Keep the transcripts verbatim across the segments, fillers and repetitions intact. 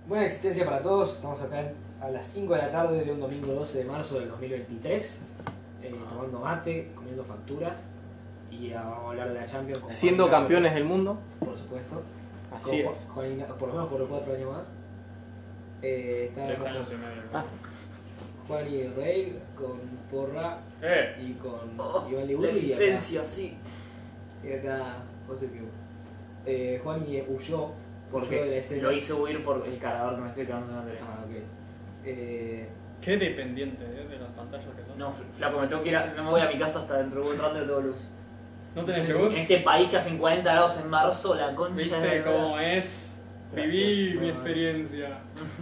Buena existencia para todos, estamos acá a las cinco de la tarde de un domingo doce de marzo del dos mil veintitrés, eh, tomando mate, comiendo facturas y ah, vamos a hablar de la Champions. Con Siendo Juan campeones Ignacio, del mundo. por supuesto. Así Con es. Juan- Juan Igna- por lo menos por cuatro años más. Eh, está Tres con años y medio. Ah. Juan y Rey, con Porra Eh, y con Oh, Iván la Libuti. existencia, sí. Y acá, y acá José Piu. Eh, Juan y huyó, huyó de la Porque escena. lo hice huir por el cargador que me estoy quedando en la tele. Ah, ok. Eh, qué dependiente eh, de las pantallas que son. No, flaco, me tengo que ir a, no me voy a mi casa hasta dentro de un rato de todo luz. ¿No tenés En luz? este país que hacen cuarenta grados en marzo, la concha de ¿Viste la cómo es? Gracias, Viví mi no, experiencia.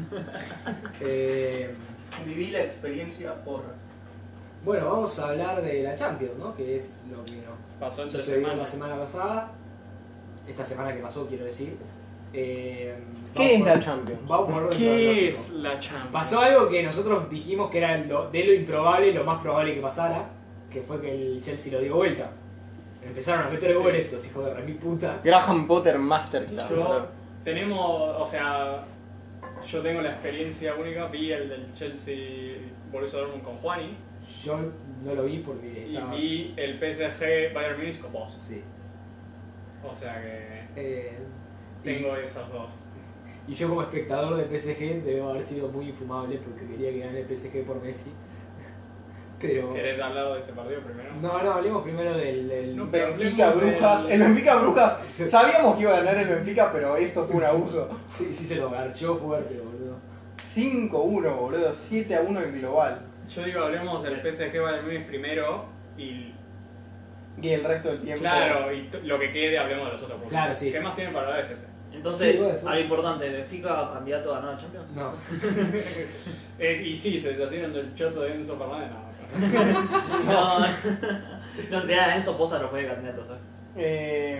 eh, Viví la experiencia porra. bueno, vamos a hablar de la Champions, ¿no? Que es lo que nos Pasó entre sucedió semana. la semana pasada. Esta semana que pasó, quiero decir. Eh, ¿Qué es vamos la por- Champions? Vamos por orden ¿Qué cronológico. es la Champions? Pasó algo que nosotros dijimos que era lo, de lo improbable, lo más probable que pasara, que fue que el Chelsea lo dio vuelta. Empezaron a meter Sí. goles estos hijos de remil puta. Graham Potter Masterclass. Yo, tenemos, o sea, yo tengo la experiencia única, vi el del Chelsea Borussia Dortmund con Juani Yo no lo vi porque y estaba... vi el P S G Bayern Munich con vos. Sí. O sea que Eh, y- tengo esas dos. Y yo como espectador del P S G debo haber sido muy infumable porque quería que gane el P S G por Messi. Pero... ¿Querés hablar de ese partido primero? No, no, hablemos primero del... del- No, Benfica Hablemos del- Brujas. El Benfica Brujas. Sí. Sabíamos que iba a ganar el Benfica, pero esto fue un abuso. Sí, sí se lo garchó fuerte, boludo. cinco uno, boludo. siete a uno el global. Yo digo, hablemos del P S G Bayern Munich primero y Y el resto del tiempo. claro, y t- lo que quede hablemos de los otros. porque Claro, sí. ¿Qué más tienen para hablar es ese? Entonces, Sí, bueno, fue- algo importante, ¿Benfica candidato a ganar la Champions? No. Eh, y sí, se deshacieron del choto de Enzo Fernández. No, No, no se tenían Enzo Poza los jueces candidatos, ¿sabes? Eh,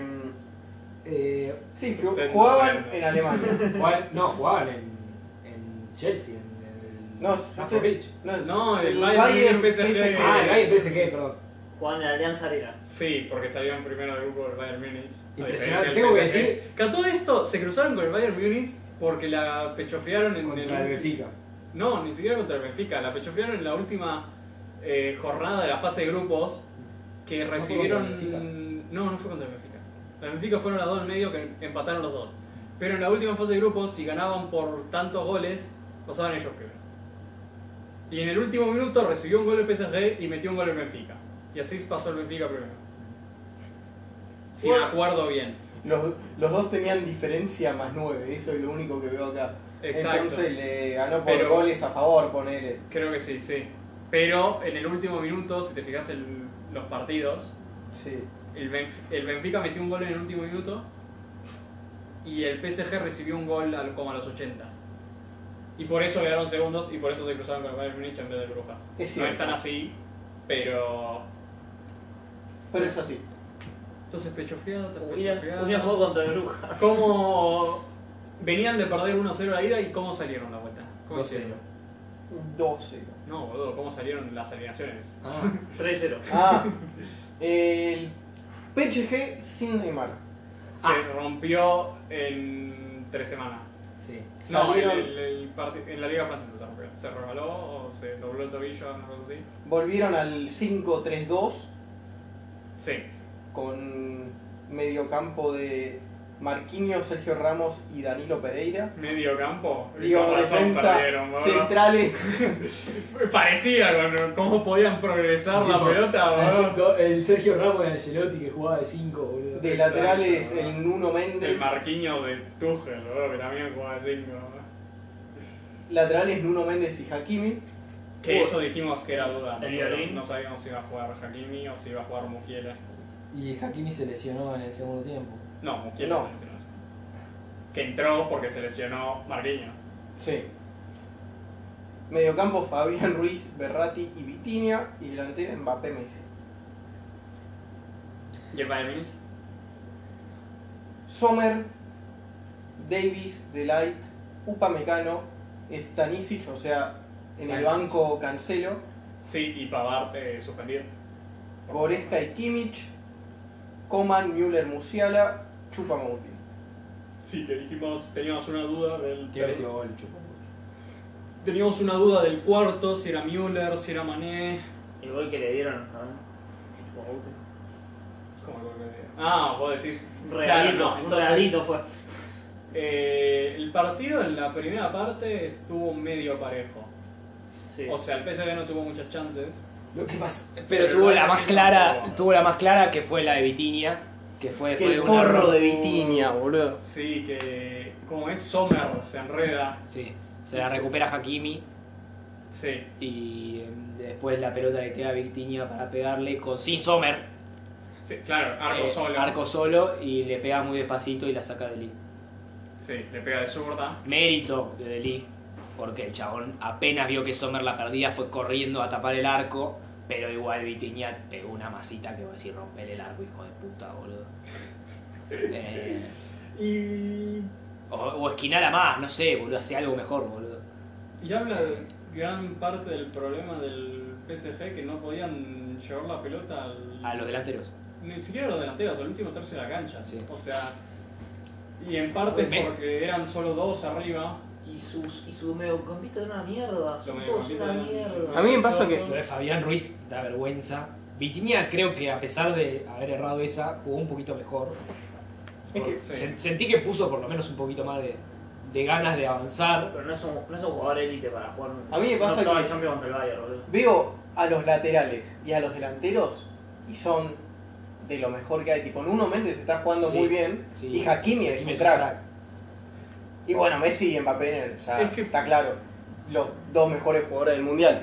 Eh, sí, Usted no jugaban aprende. en Alemania. jugaban- no, jugaban en, en Chelsea, en el No, Stamford Bridge. No, No, el el Bayern Bayern P S G. P S G. Ah, el Bayern P S G, perdón. Jugaban en la Alianza Arena. Sí, porque salieron primero del grupo del Bayern Munich. a Impresionante, diferencia del tengo que P S G. decir- Que a todo esto se cruzaron con el Bayern Munich porque la pechofiaron en Contra el Benfica. No, ni siquiera contra el Benfica. La pechofiaron en la última eh, jornada de la fase de grupos que fue recibieron. contra el Benfica? No, no fue contra el Benfica. El Benfica fueron las dos en medio que empataron los dos. Pero en la última fase de grupos, si ganaban por tantos goles, pasaban ellos primero. Y en el último minuto recibió un gol el P S G y metió un gol el Benfica. Y así pasó el Benfica primero. Si me Bueno. acuerdo bien. Los, los dos tenían diferencia más nueve, eso es lo único que veo acá. Exacto. Entonces le ganó por Pero- goles a favor, ponele. Creo que sí, sí. Pero en el último minuto, si te fijas en los partidos, Sí. el, Benf- el Benfica metió un gol en el último minuto y el P S G recibió un gol al- como a los ochenta. Y por eso quedaron segundos y por eso se cruzaron con el Bayern Munich en vez de Brujas. Es No cierto. es tan así, pero... Pero es así. Entonces pechofiado, tras Hubiera pechofiado. hubiera jugado contra el Brujas. ¿Cómo venían de perder uno cero la ida y cómo salieron la vuelta? ¿Cómo dos cero. hicieron? doce. No, boludo, ¿cómo salieron las alineaciones? Ah, tres cero. Ah, el P S G sin Neymar. Se Ah. rompió en tres semanas. sí. No, Salieron- el, el- el parti- en la Liga Francesa se rompió. Se rebaló o se dobló el tobillo, una cosa así. Volvieron al cinco tres dos Sí. con mediocampo de Marquinhos, Sergio Ramos y Danilo Pereira. Medio campo. Digo, Con razón defensa, perdieron, boludo. centrales. Parecía con cómo podían progresar la Tipo, pelota, boludo. Ange- El Sergio Ramos de Angelotti que jugaba de cinco, boludo. De Exacto, laterales ¿no? el Nuno El Méndez. Marquinhos de Tuchel, boludo, que también jugaba de cinco. Laterales Nuno Méndez y Hakimi. Que eso dijimos que era duda. El Nosotros violín. no sabíamos si iba a jugar Hakimi o si iba a jugar Mukiele. Y Hakimi se lesionó en el segundo tiempo. No, Mukiele No. se lesionó. Que entró porque se lesionó Marquinhos. Sí. Mediocampo Fabián Ruiz, Berratti y Vitinha. Y delantera Mbappé Messi. ¿Y el Bayern Munich? Sommer, Davis, Delight, Upamecano, Stanisic, o sea, en el Stanisic. banco Cancelo, Sí, y Pavard eh, suspendido. Goretzka y Kimmich, Coman, Müller, Musiala, Choupo-Moting. Sí, que dijimos, teníamos una duda del... Que metió gol, chupó. Teníamos una duda del cuarto, si era Müller, si era Mané... El gol que le dieron, ¿no? ¿Cómo el gol que le dieron? Ah, vos decís... Un regalito, Claro, no, un entonces, regalito fue. eh, el partido en la primera parte estuvo medio parejo. Sí. O sea, el P S V no tuvo muchas chances. Lo que pasa, pero, Pero tuvo el la más Bayern clara, tampoco. tuvo la más clara que fue la de Vitinha, que fue Que fue el un forro error. de Vitinha, boludo. Sí, que como es Sommer, se enreda. Sí, se la Sí. recupera Hakimi Sí. y eh, después la pelota le queda a Vitinha para pegarle con sin Sommer, Sí, claro, arco eh, solo. arco solo y le pega muy despacito y la saca de Lee. Sí, le pega de zurda. Mérito de Lee, porque el chabón apenas vio que Sommer la perdía, fue corriendo a tapar el arco, pero igual Vitinha pegó una masita que va a decir romper el arco, hijo de puta, boludo. Eh, Y, o, o esquinala más, no sé, boludo, hace algo mejor, boludo. y habla de gran parte del problema del P S G, que no podían llevar la pelota al... A los delanteros. Ni siquiera los delanteros, al último tercio de la cancha. Sí. O sea, y en parte Me- porque eran solo dos arriba. Y sus y su mediocampista era una mierda. Son Lo todos una mediocampista era- mierda. A mí me pasa que- Lo de Fabián Ruiz da vergüenza. Vitinha creo que a pesar de haber errado esa, jugó un poquito mejor. Es que Sí. Sen- Sentí que puso por lo menos un poquito más de, de ganas de avanzar. Pero no es un, no es un jugador élite para jugar. A mí me pasa no que- el Champions contra el Bayern, boludo. veo a los laterales y a los delanteros y son de lo mejor que hay. Tipo, Nuno Méndez está jugando Sí, muy bien sí. y Hakimi es Hakimi un crack. Y bueno, Messi y Mbappé ya Es que- está claro. Los dos mejores jugadores del mundial.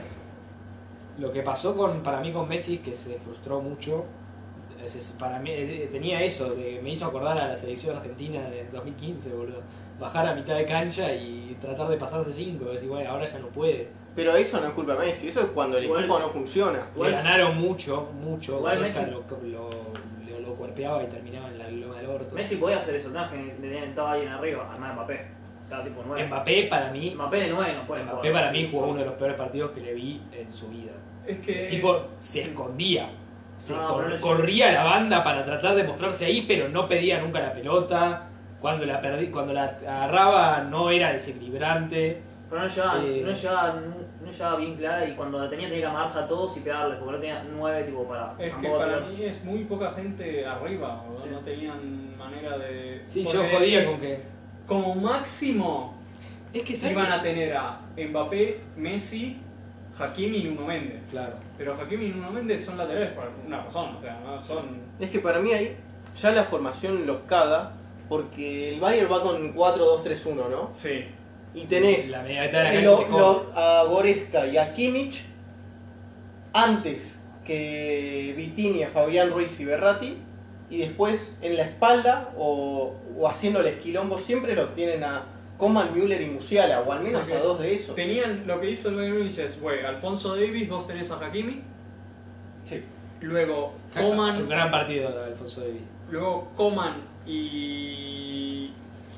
Lo que pasó con, para mí con Messi es que se frustró mucho. Es- es- Para mí eh, tenía eso, de- me hizo acordar a la selección argentina de dos mil quince, boludo. Bajar a mitad de cancha y tratar de pasarse cinco. Es igual, ahora ya no puede. Pero eso no es culpa de Messi, eso es cuando el Igual- equipo no funciona. Le Igual- ganaron mucho, mucho. Igual Goretzka Messi- lo, lo, lo, lo cuerpeaba y terminaba en la loma del orto. Messi podía hacer eso, no es que tenía- estaba alguien arriba, además Mbappé. Estaba tipo nueve. Mbappé para mí, Mbappé de nueve no puede Mbappé jugar. para mí Sí, jugó sí. uno de los peores partidos que le vi en su vida. Es que... El tipo se escondía, se No, cor- pero es- corría a la banda para tratar de mostrarse ahí, pero no pedía nunca la pelota. Cuando la perdí, cuando la agarraba no era desequilibrante. Pero no llegaba, Eh. no, llegaba, no llegaba bien clara y cuando la tenía tenía que amarse a todos y pegarles, porque no tenía nueve tipo para... Es que tampoco para tirar. mí es muy poca gente arriba, ¿no? Sí. No tenían manera de... Sí, porque yo jodía decís, con que. Como máximo Es que ¿sabes iban qué? a tener a Mbappé, Messi, Hakimi y Nuno Méndez. Claro. Pero Hakimi y Nuno Méndez son laterales por una razón, o sea, no son... Es que para mí ahí ya la formación los caga, porque el Bayern va con cuatro dos tres uno, ¿no? Sí. Y tenés La media mitad de la eh, cancha lo- te come. lo- a Goretzka y a Kimmich antes que Vitinha, Fabián Ruiz y Berratti, y después en la espalda o, o haciéndoles quilombo siempre los tienen a Coman, Müller y Musiala, o al menos Porque a dos de esos. Tenían, lo que hizo el Bayern Múnich es, fue Alfonso Davies, vos tenés a Hakimi, Sí. luego Un Coman, gran partido de Alfonso Davies. luego Coman y...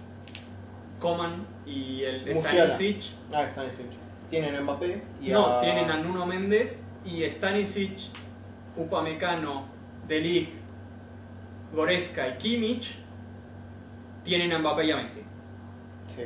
Coman y el Musiala. Stanisic. Ah, están en Tienen a Mbappé y No, a... tienen a Nuno Méndez y Stanisic, Upamecano, De Ligt, Goretzka y Kimmich tienen a Mbappé y a Messi. Sí.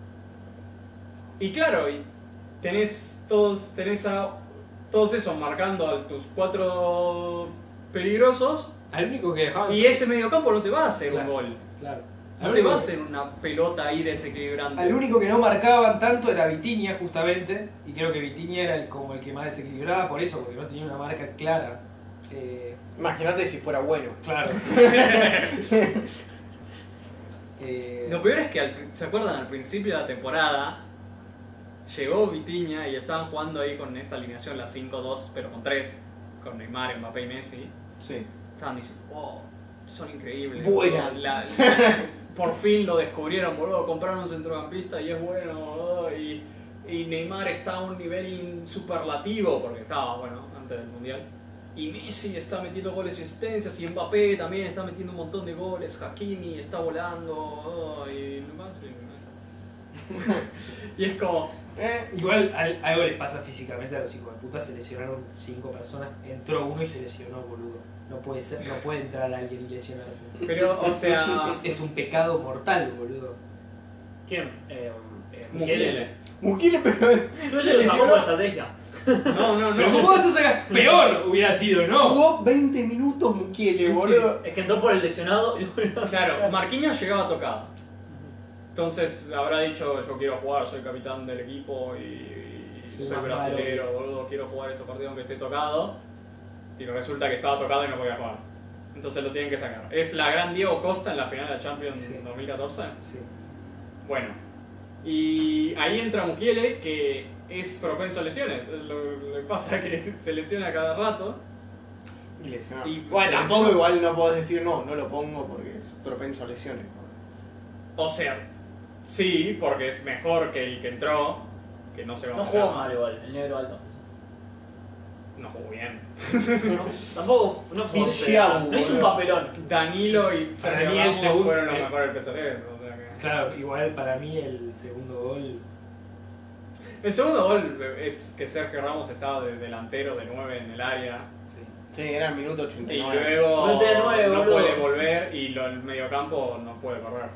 Y claro, y tenés todos, tenés a todos esos marcando a tus cuatro peligrosos Al único que dejaban. y ese mediocampo no te va a hacer Claro. un gol. Claro. No Al te único- va a hacer una pelota ahí desequilibrante. Al único que no marcaban tanto era Vitinha, justamente, y creo que Vitinha era el, como el que más desequilibraba por eso, porque no tenía una marca clara. Eh, Imagínate si fuera bueno. claro. Eh, Lo peor es que, al pri- ¿se acuerdan? Al principio de la temporada llegó Vitinha y estaban jugando ahí con esta alineación, la cinco dos, pero con tres, con Neymar, Mbappé y Messi. Sí. Estaban diciendo, wow, son increíbles. Buena. boludo, la- la- por fin lo descubrieron, boludo, compraron un centrocampista y es bueno, boludo, y, y Neymar está a un nivel in- superlativo, porque estaba, bueno, antes del Mundial. Y Messi está metiendo goles y asistencias, y Mbappé también está metiendo un montón de goles, Hakimi está volando, oh, y, y es como, Eh, Igual al- algo les pasa físicamente a los hijos de puta, se lesionaron cinco personas, entró uno y se lesionó, boludo. No puede ser, no puede entrar alguien y lesionarse. Pero, o sea, Es, es un pecado mortal, boludo. ¿Quién? Eh, eh, Mukiele. Mukiele, pero Yo ya lo sacó por estrategia. No, no, Pero no. ¿cómo vas a sacar? Peor hubiera sido, ¿no? jugó veinte minutos Mukiele, boludo. Es que entró por el lesionado y luego... Claro, Marquinhos llegaba tocado. Entonces habrá dicho, yo quiero jugar, soy capitán del equipo y, y Soy soy más brasilero, boludo, quiero jugar estos partidos aunque esté tocado. Y resulta que estaba tocado y no podía jugar. Entonces lo tienen que sacar. ¿Es la gran Diego Costa en la final de la Champions Sí. dos mil catorce? Sí. Bueno. Y ahí entra Mukiele, que es propenso a lesiones. Es lo, lo que pasa que se lesiona cada rato. Y lesionado. Y Bueno, se tampoco lesiona. igual no podés decir no, no lo pongo porque es propenso a lesiones. O sea, sí, porque es mejor que el que entró, que no se va a No meter. jugó mal igual, el negro alto. No jugó bien. No, tampoco no fue Bien un Thiago, papelón. No hizo un boludo. papelón. Danilo y Para Sergio mí el Ramos segundo- fueron los el- mejores del P S G. O sea que... Claro, igual para mí el segundo gol. El segundo gol es que Sergio Ramos estaba de delantero de nueve en el área. Sí. Sí, era el minuto ochenta y Y nueve. luego Minuto de nueve, no boludo. puede volver y lo, el mediocampo no puede correr.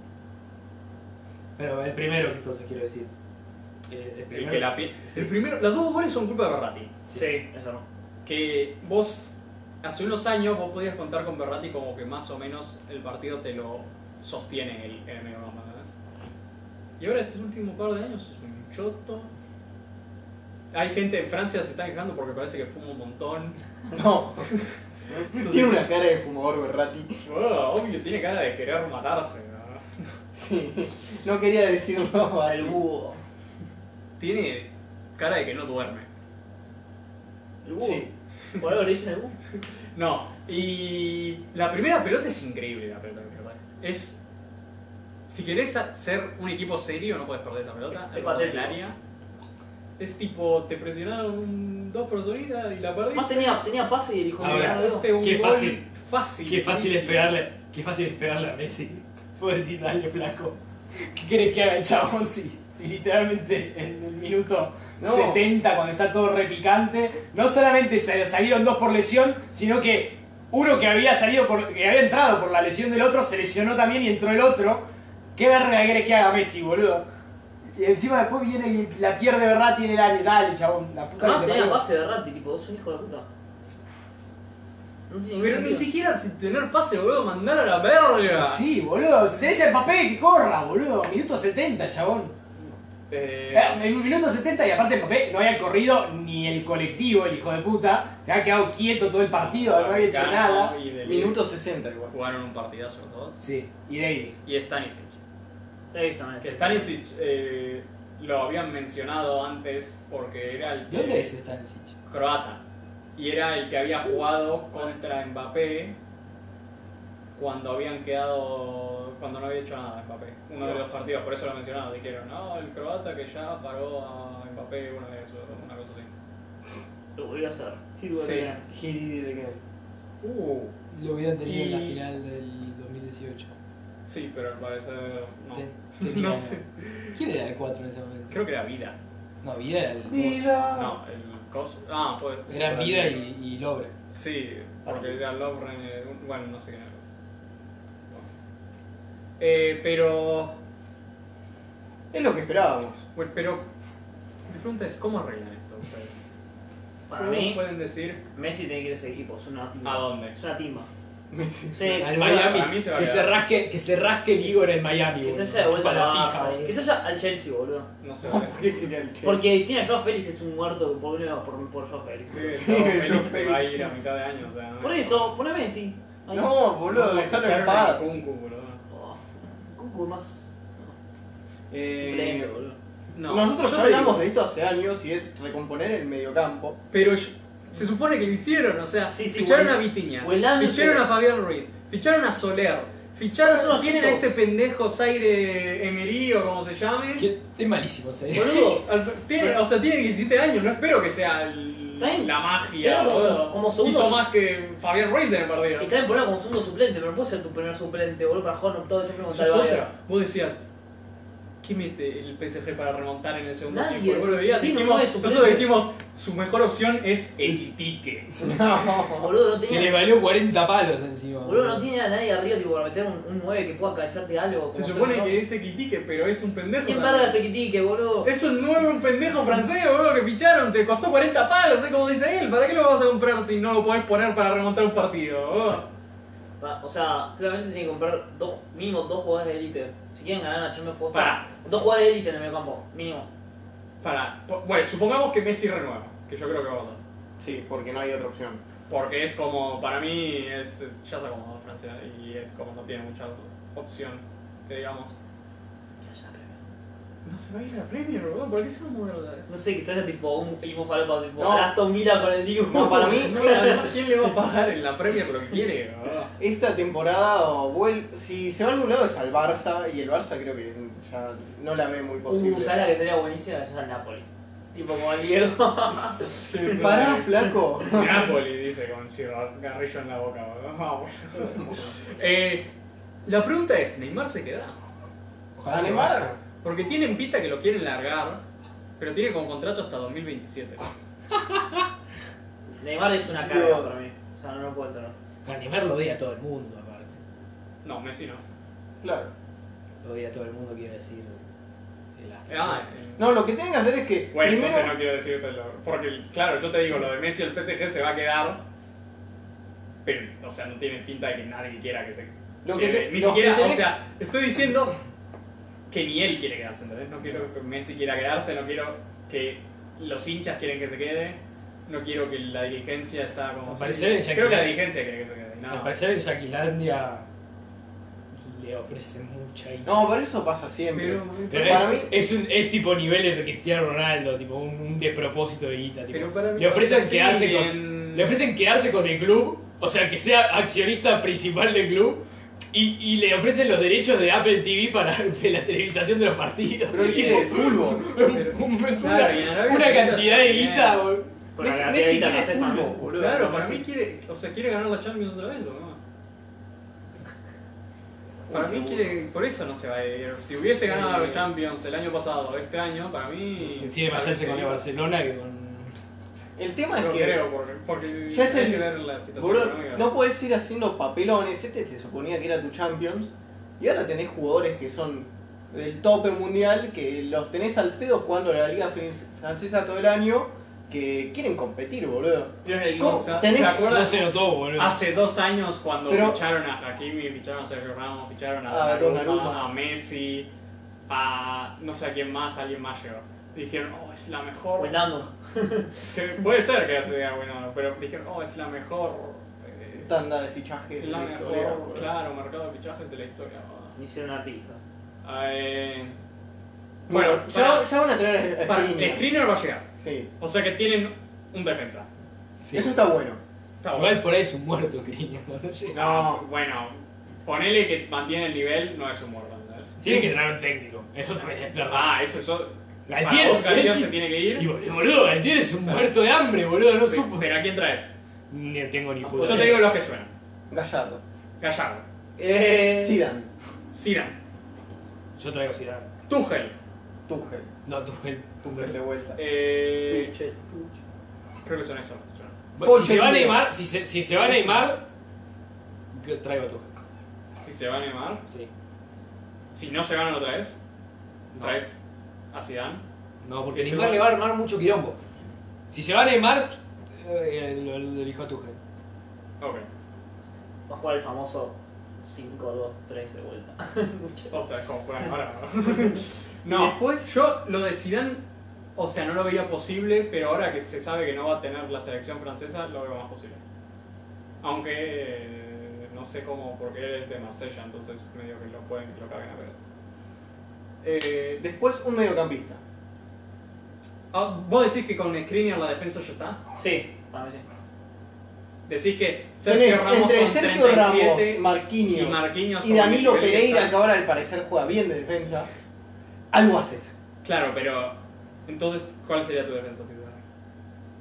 Pero el primero que entonces quiero decir. Eh, el El primero. que la pi- Sí. el primero, los dos goles son culpa de Berratti. Sí, es verdad. Que vos, hace unos años, vos podías contar con Berratti como que más o menos el partido te lo sostiene en el, en el mediocampo. ¿No? Y ahora estos últimos par de años es un choto. Hay gente en Francia se está quejando porque parece que fuma un montón. No. Tiene una cara de fumador Berratti. Oh, obvio, tiene cara de querer matarse. ¿no? Sí. No quería decirlo así. El búho. Tiene cara de que no duerme. El búho. Sí. Por algo le dicen el búho. No, y la primera pelota es increíble, la pelota que pierde. Es. Si querés ser un equipo serio, no puedes perder esa pelota. Es el borde del patético. área. Es tipo, te presionaron un- dos personitas y la perdiste. Más tenía, tenía pase y dijo, Ahora, "No, no, no". Este un Qué gol fácil. fácil. Qué fácil es difícil. pegarle. Qué fácil es pegarle a Messi. Puedo decir, dale flaco. ¿Qué querés que haga el chabón si, si literalmente en el minuto No. setenta, cuando está todo repicante, no solamente se salieron dos por lesión, sino que uno que había salido por, que había entrado por la lesión del otro se lesionó también y entró el otro? ¿Qué verga querés que haga Messi, boludo? Y encima después viene y la pierde Berratti en el área. Dale, chabón, la puta Además que te tenía parió. pase de Ratti, tipo, es un hijo de puta. No tiene ningún Pero ni sentido. siquiera sin tener pase, boludo, mandar a la verga. Sí, boludo, si tenés el papel que corra, boludo. Minuto setenta, chabón. Eh, Eh, En un minuto setenta y aparte Mbappé no había corrido ni el colectivo, el hijo de puta. Se había quedado quieto todo el partido, no había hecho Gargano nada. y Dele Minuto sesenta igual. Jugaron un partidazo los dos. Sí, y Davis. Y Stanisic. He visto, man. Que Stanisic eh, lo habían mencionado antes porque era el ¿De dónde es Stanisic? croata. Y era el que había jugado contra Mbappé cuando habían quedado. Cuando no había hecho nada Mbappé. Uno de los partidos, por eso lo mencionaron. Dijeron, no, el croata que ya paró a Mbappé, una de esos, una cosa así. Lo volví a hacer. Sí, Sí. volví a- He did it again. Uh, Lo hubieran tenido en la Y- final del dos mil dieciocho. sí, pero al parecer no. Ten- tenía- No sé. ¿Quién era el cuatro en ese momento? Creo que era Vida. No, Vida era el dos. Vida. No, el coso. Ah, pues. Eran Vida y, y Lobre. Sí, porque era Lovren. eh, Bueno, no sé quién era. Eh, pero. Es lo que esperábamos. Bueno, pero. Mi pregunta es: ¿cómo arreglan esto ustedes? Para ¿Cómo mí, pueden decir Messi tiene que ir a ese equipo, es una timba. a dónde? Es una timba. Messi. Sí, Al que Miami. para mí se va a que, quedar. se rasque, que se rasque el Igor en Miami. Que se boludo. haya de vuelta Chupa al la Barça, pija, eh. boludo. Que se haya al Chelsea, boludo. No sé. ¿Por qué sería el Che? Porque tiene a Joao Félix, es un muerto por, por, por Joao Félix. boludo. Sí, no, Félix se va a ir a mitad de año. O sea, no Por es- eso, pone Messi. Ahí. No, boludo, déjalo en Ficharon a paz. Nkunku, boludo. Oh, Cucu más. Eh, Suplente, boludo. No, nosotros yo ya te hablamos digo, de esto hace años y es recomponer el mediocampo. Pero yo- se supone que lo hicieron, o sea, Sí, sí, ficharon Wel- a Vitinha, Welán no ficharon sé. a Fabián Ruiz, ficharon a Soler, ficharon, Son unos tienen a chicos. este pendejo Zaire Emery o como se llame. Que- Es malísimo, ¿sabes? Boludo. Al- tiene- o sea, tiene diecisiete años, no espero que sea el- Está bien. la magia. Claro, como- boludo. como segundo- Hizo más que Fabián Ruiz en el partido. Y también ponerlo como segundo suplente, pero no puede ser tu primer suplente, boludo, para jugar todo el tiempo Esa contra es el Bayern. otra. Vos decías, ¿qué mete el P S G para remontar en el segundo Nadie. tiempo? Y vos lo veías, Tiene dijimos, nueve suplentes. nosotros dijimos, su mejor opción es Equitique. Boludo, no Que le tenía. valió cuarenta palos encima. Boludo, no tiene a nadie arriba tipo para meter un, un nueve que pueda cabecearte algo. Se como supone ser, ¿no? que es Equitique, pero es un pendejo. ¿Quién también. verga ese quitique, boludo? Es un nuevo un pendejo francés, boludo, que ficharon, te costó cuarenta palos, es como dice él. ¿Para qué lo vas a comprar si no lo podés poner para remontar un partido? boludo? Va, O sea, claramente tiene que comprar dos, mínimo dos jugadores de élite. Si quieren ganar la Champions Post, Pará. dos jugadores de élite en el medio campo, mínimo. Para, po- bueno, supongamos que Messi renueva, que yo creo que va a pasar. Sí, porque no hay otra opción. Porque es como, para mí, es, es- ya se acomodó Francia y es como no tiene mucha opción, que digamos. Que haya la Premier. No se va a ir a la Premier, boludo, ¿por qué se va a mover otra vez? No sé, quizás haya tipo un Imo Jalapa, tipo No. Aston Villa con el Dibu. No, para mí, No, además, ¿quién le va a pagar en la Premier lo que quiere, boludo? esta temporada, o vuel- si se va a algún lado es al Barça, y el Barça creo que ya no la ve muy posible. Uh, ¿sabes la que estaría buenísima? Esa es el Napoli. Tipo como el Diego. Pará, flaco. Napoli, dice con cigarrillo en la boca, boludo. Vamos. eh, la pregunta es, ¿Neymar se queda? Ojalá ¿A se Neymar? vaya. Porque tienen pinta que lo quieren largar, pero tiene como contrato hasta dos mil veintisiete. Neymar es una Dios. carga para mí. O sea, no lo puedo entender. A Neymar lo odia a todo el mundo, aparte. No, Messi no. Claro. Lo odia a todo el mundo, quiero decir. El Ah, eh, No, lo que tienen que hacer es que bueno, primero... entonces no quiero decírtelo. Porque, claro, yo te digo, lo de Messi el P S G se va a quedar. Pero, o sea, no tiene pinta de que nadie quiera que se Lo que quede. te- Ni lo siquiera, que tenés- o sea, estoy diciendo que ni él quiere quedarse, ¿entendés? No quiero que Messi quiera quedarse, no quiero que los hinchas quieren que se quede, no quiero que la dirigencia está como... Al parecer en creo que la Yankee- dirigencia quiere que se quede. nada Al más. parecer en Yaquilandia le ofrecen mucha guita. No, pero eso pasa siempre. Pero, Pero para es, mí- es, un, es tipo niveles de Cristiano Ronaldo, tipo un, un despropósito de guita. Tipo. pero para mí, le ofrecen o sea, quedarse sí, con, en- le ofrecen quedarse con el club, o sea que sea accionista principal del club, y, y le ofrecen los derechos de Apple T V para de la televisación de los partidos. Pero él Sí, quiere es- fútbol. Un- una, Claro, y en Arabia una Saudita cantidad de también. guita, boludo. Pero Messi, la Messi Messi quiere hace fútbol, también. boludo. Claro, para Messi. mí quiere, o sea, quiere ganar la Champions otra vez, ¿no? Para mí quiere, por eso no se va a ir. Si hubiese ganado la Champions el año pasado, este año, para mí... Tiene más tal vez chance con el sería. Barcelona que con... El tema es No que creo, porque, porque ya es hay el- que ver la situación boludo, económica. no puedes ir haciendo papelones. Este se suponía que era tu Champions. Y ahora tenés jugadores que son del tope mundial, que los tenés al pedo jugando la Liga Fran- Francesa todo el año, que quieren competir, boludo. Pero en el ¿Cómo? O sea, Tenés- ¿te No acuerdas? se notó, boludo. Hace dos años cuando Pero- ficharon a Hakimi, ficharon a Sergio Ramos, ficharon a A Donnarumma, Donnarumma. a Messi, a no sé a quién más, alguien más llegó. Dijeron, oh, es la mejor... Bailando. Que puede ser que sea bueno, pero dijeron, oh, es la mejor... eh, Tanda de fichajes es de la la mejor, historia, boludo. claro, mercado de fichajes de la historia. Me hicieron una pija. Eh, Bueno, bueno, ya, para, ya van a traer a para, Skriniar. Skriniar va a llegar. Sí, O sea que tienen un defensa. Sí. eso está bueno. Está bueno. Igual por ahí es un muerto, Criño. cuando llega. No, bueno, ponele que mantiene el nivel, no es un muerto. ¿entendés? Tiene que traer un técnico, eso también es verdad. Ah, eso, eso. Para Galtier, vos, Galtier Galtier. se tiene que ir. Y bol- boludo, Galtier es un muerto de hambre, boludo, no supo. Pero ¿a quién traes? Ni tengo ni Yo puta. te digo los que suenan. Gallardo. Gallardo, Eh. Zidane. Zidane, Yo traigo Zidane. Tuchel, Tuchel. No, Tuchel. Tuchel de vuelta. eh, Tuchel. creo que son esos. suenan. Bueno, si se va a Pochettino. Neymar, si se, si se va a Neymar, que traigo a Tuchel. Si se va a Neymar, Sí. si no se ganan otra vez, No. traes a Zidane. No, porque Que Neymar se le va- va a armar mucho quilombo. Si se va a Neymar, eh, lo, lo elijo a Tuchel. Ok. Va a jugar el famoso cinco dos tres de vuelta. O sea, es como juegan ahora. No, Y después- yo lo de Zidane, o sea, no lo veía posible, pero ahora que se sabe que no va a tener la selección francesa, lo veo más posible. Aunque eh, no sé cómo, porque él es de Marsella, entonces medio que lo pueden que lo caguen a ver. Eh, Después un mediocampista. ah, ¿Vos decís que con Skriniar la defensa ya está? Sí, para mí sí. Decís que Sergio Tenés Ramos entre con Sergio treinta y Ramos, siete Marquinhos y Marquinhos y con Danilo el nivel que Pereira, está. que ahora al parecer juega bien de defensa, algo haces. Claro, pero entonces, ¿cuál sería tu defensa titular?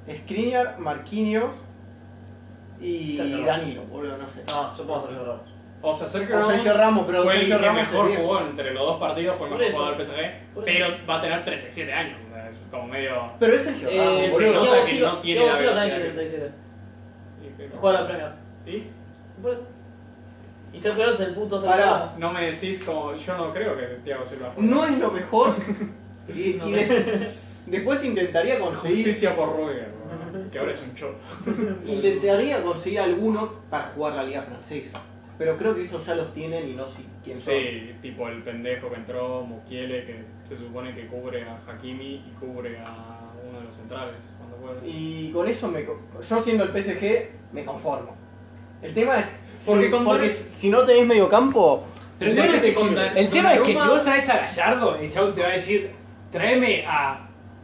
Skriniar, Marquinhos y Sergio Ramos. Danilo, boludo, no sé. No, yo puedo hacer Ramos. O sea, Sergio O Ramos, Sergio Ramos, pero fue Sergio el que Ramos es mejor viejo. jugó entre los dos partidos, fue el Por mejor eso. jugador del P S G, Por pero va a tener treinta y siete años, o sea, es como medio... Pero es Sergio Eh, Ramos, sí, boludo. nota Thiago que Silva- no tiene Thiago la Silva también velocidad tiene treinta y siete. ¿Y? Juega la Premier. ¿Y? Por eso. Y Sergio Ramos es el puto Sergio Pará. Ramos. No me decís como... Yo no creo que Thiago Silva juegue. No es lo mejor. Y, No y sé. de- después intentaría conseguir. Justicia por Ruger, ¿no? Que ahora es un choto. Intentaría conseguir alguno para jugar la liga francesa. Pero creo que esos ya los tienen y no sé quién son. Sí, tipo el pendejo que entró, Mukiele, que se supone que cubre a Hakimi y cubre a uno de los centrales cuando puede. Y con eso me, co- yo siendo el P S G me conformo. El tema es Porque si, con porque Don- si no tenés medio campo, Pero ¿de el qué tema te es que con sirve? Dan- El tema es que Donnarumma- si vos traes a Gallardo, el chabón te va a decir, tráeme a...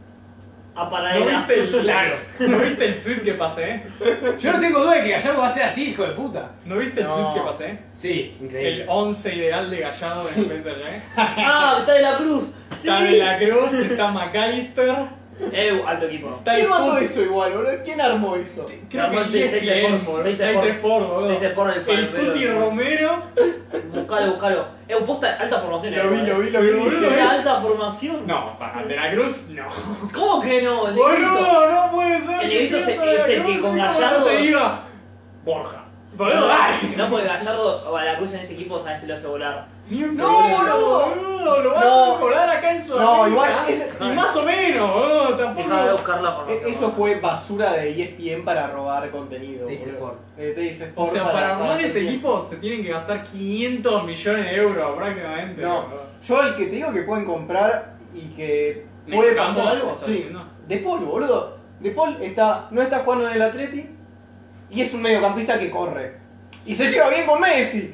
A ¿No Paradela. viste el, Claro. ¿No viste el tweet que pasé? Yo no tengo duda de que Gallardo va a ser así, hijo de puta. ¿No viste el No. tweet que pasé? Sí, El increíble. once ideal de Gallardo en el P S G. Ah, está de la Cruz. Sí. Está De La Cruz, está McAllister. Eh, alto equipo. Está ¿quién el mandó puto- eso igual, boludo? ¿Quién armó eso? Creo que Armó E S P N, Sport, boludo. Teis Teis Sport. Sport, boludo. Teis Sport, el El Fabio, Tuti boludo. Romero. Buscalo, buscalo. Es un posta alta formación. Lo vi, eh, lo vi, lo vi. Pero, boludo, dije, Una es- alta formación. No, para De La Cruz, no. ¿Cómo que no? El negrito. Boludo, no puede ser. El negrito que se- piensa De La es el que Cruz con y como Gallardo- te diga, Borja. Boludo, dale. No, porque Gallardo o a la Cruz en ese equipo sabes que lo hace volar. Ni un No, segundo, boludo. Lo van No. a colar acá en su No, igual, es- Y más o menos, boludo. Tampoco. Deja de buscar la formación. E- Eso fue basura de E S P N para robar contenido. Teis boludo. Sport. De Teis O Sport sea, para armar hacer ese bien. equipo se tienen que gastar quinientos millones de euros prácticamente. No, boludo. yo el que te digo que pueden comprar y que Me puede encanta pasar lo que algo, estás sí. diciendo. De Paul, boludo. De Paul está, no está jugando en el Atleti y es un mediocampista que corre. Y se lleva bien con Messi.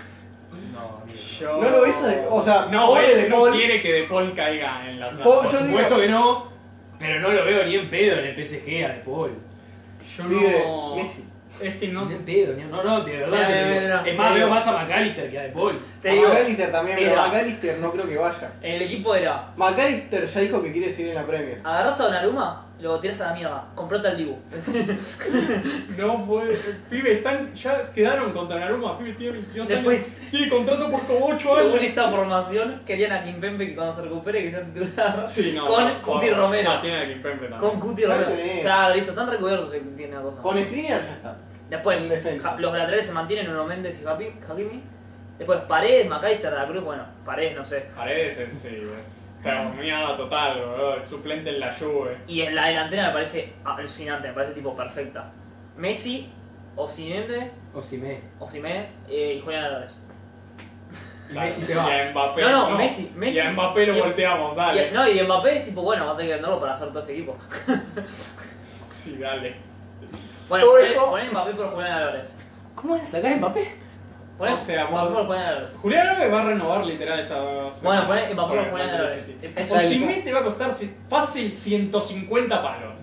No, amigo. Yo... No lo hizo de- o sea, no, pobre él De no Paul. quiere que De Paul caiga en las Paul, manos. yo Por digo- supuesto que no, pero no lo veo ni en pedo en el P S G a De Paul. Yo Vive no. Messi. Es que no. Ni en pedo, ni en- no, no, de verdad. Mira, te mira, digo. mira, es más, te veo digo. más a McAllister que a De Paul. Te A digo, McAllister también, pero mira. McAllister no creo que vaya. en el equipo era McAllister ya dijo que quiere seguir en la Premier. agarrás a Donnarumma, lo tirás a la mierda, comprate al Dibu. No puede. Pibe, están. Ya quedaron con Donnarumma. Pibe tiene veintidós Después- años. Tiene contrato por como ocho Según años. esta formación, querían a Kimpembe que cuando se recupere que sea titular. Sí, no. Con por Cuti favor. Romero. Ah, tiene a Kimpembe también. Con Cuti Ya Romero. tenés. Claro, listo, están recubiertos si tiene una cosa. Con Skriniar ya está. Después, en defensa. ja- los laterales se mantienen Nuno Méndez y Hapi- Hakimi. Después, Paredes, Macalister, De La Cruz, bueno, Paredes no sé. Paredes es, sí, es terminada total, boludo. Es suplente en la Juve. Y en la delantera me parece alucinante, me parece tipo perfecta. Messi, Osimhen, Osimé. Osimhen eh, y Julián Álvarez. Y Messi se Y va. a Mbappé. No, no, Messi, Messi. Y a Mbappé lo Y- volteamos, Y, dale. no, y Mbappé es tipo, bueno, va a tener que venderlo para hacer todo este equipo. Sí, dale. Bueno, Todo poné, esto- poné Mbappé por Julián Álvarez. ¿Cómo van a sacar a Mbappé? Poné O sea, Mbappé vos- por Julián Álvarez. Julián Álvarez va a renovar literal esta. Bueno, poné Mbappé por Bueno, Julián no, Álvarez. sí, sí. Es- Osimhen te va a costar si- fácil ciento cincuenta palos.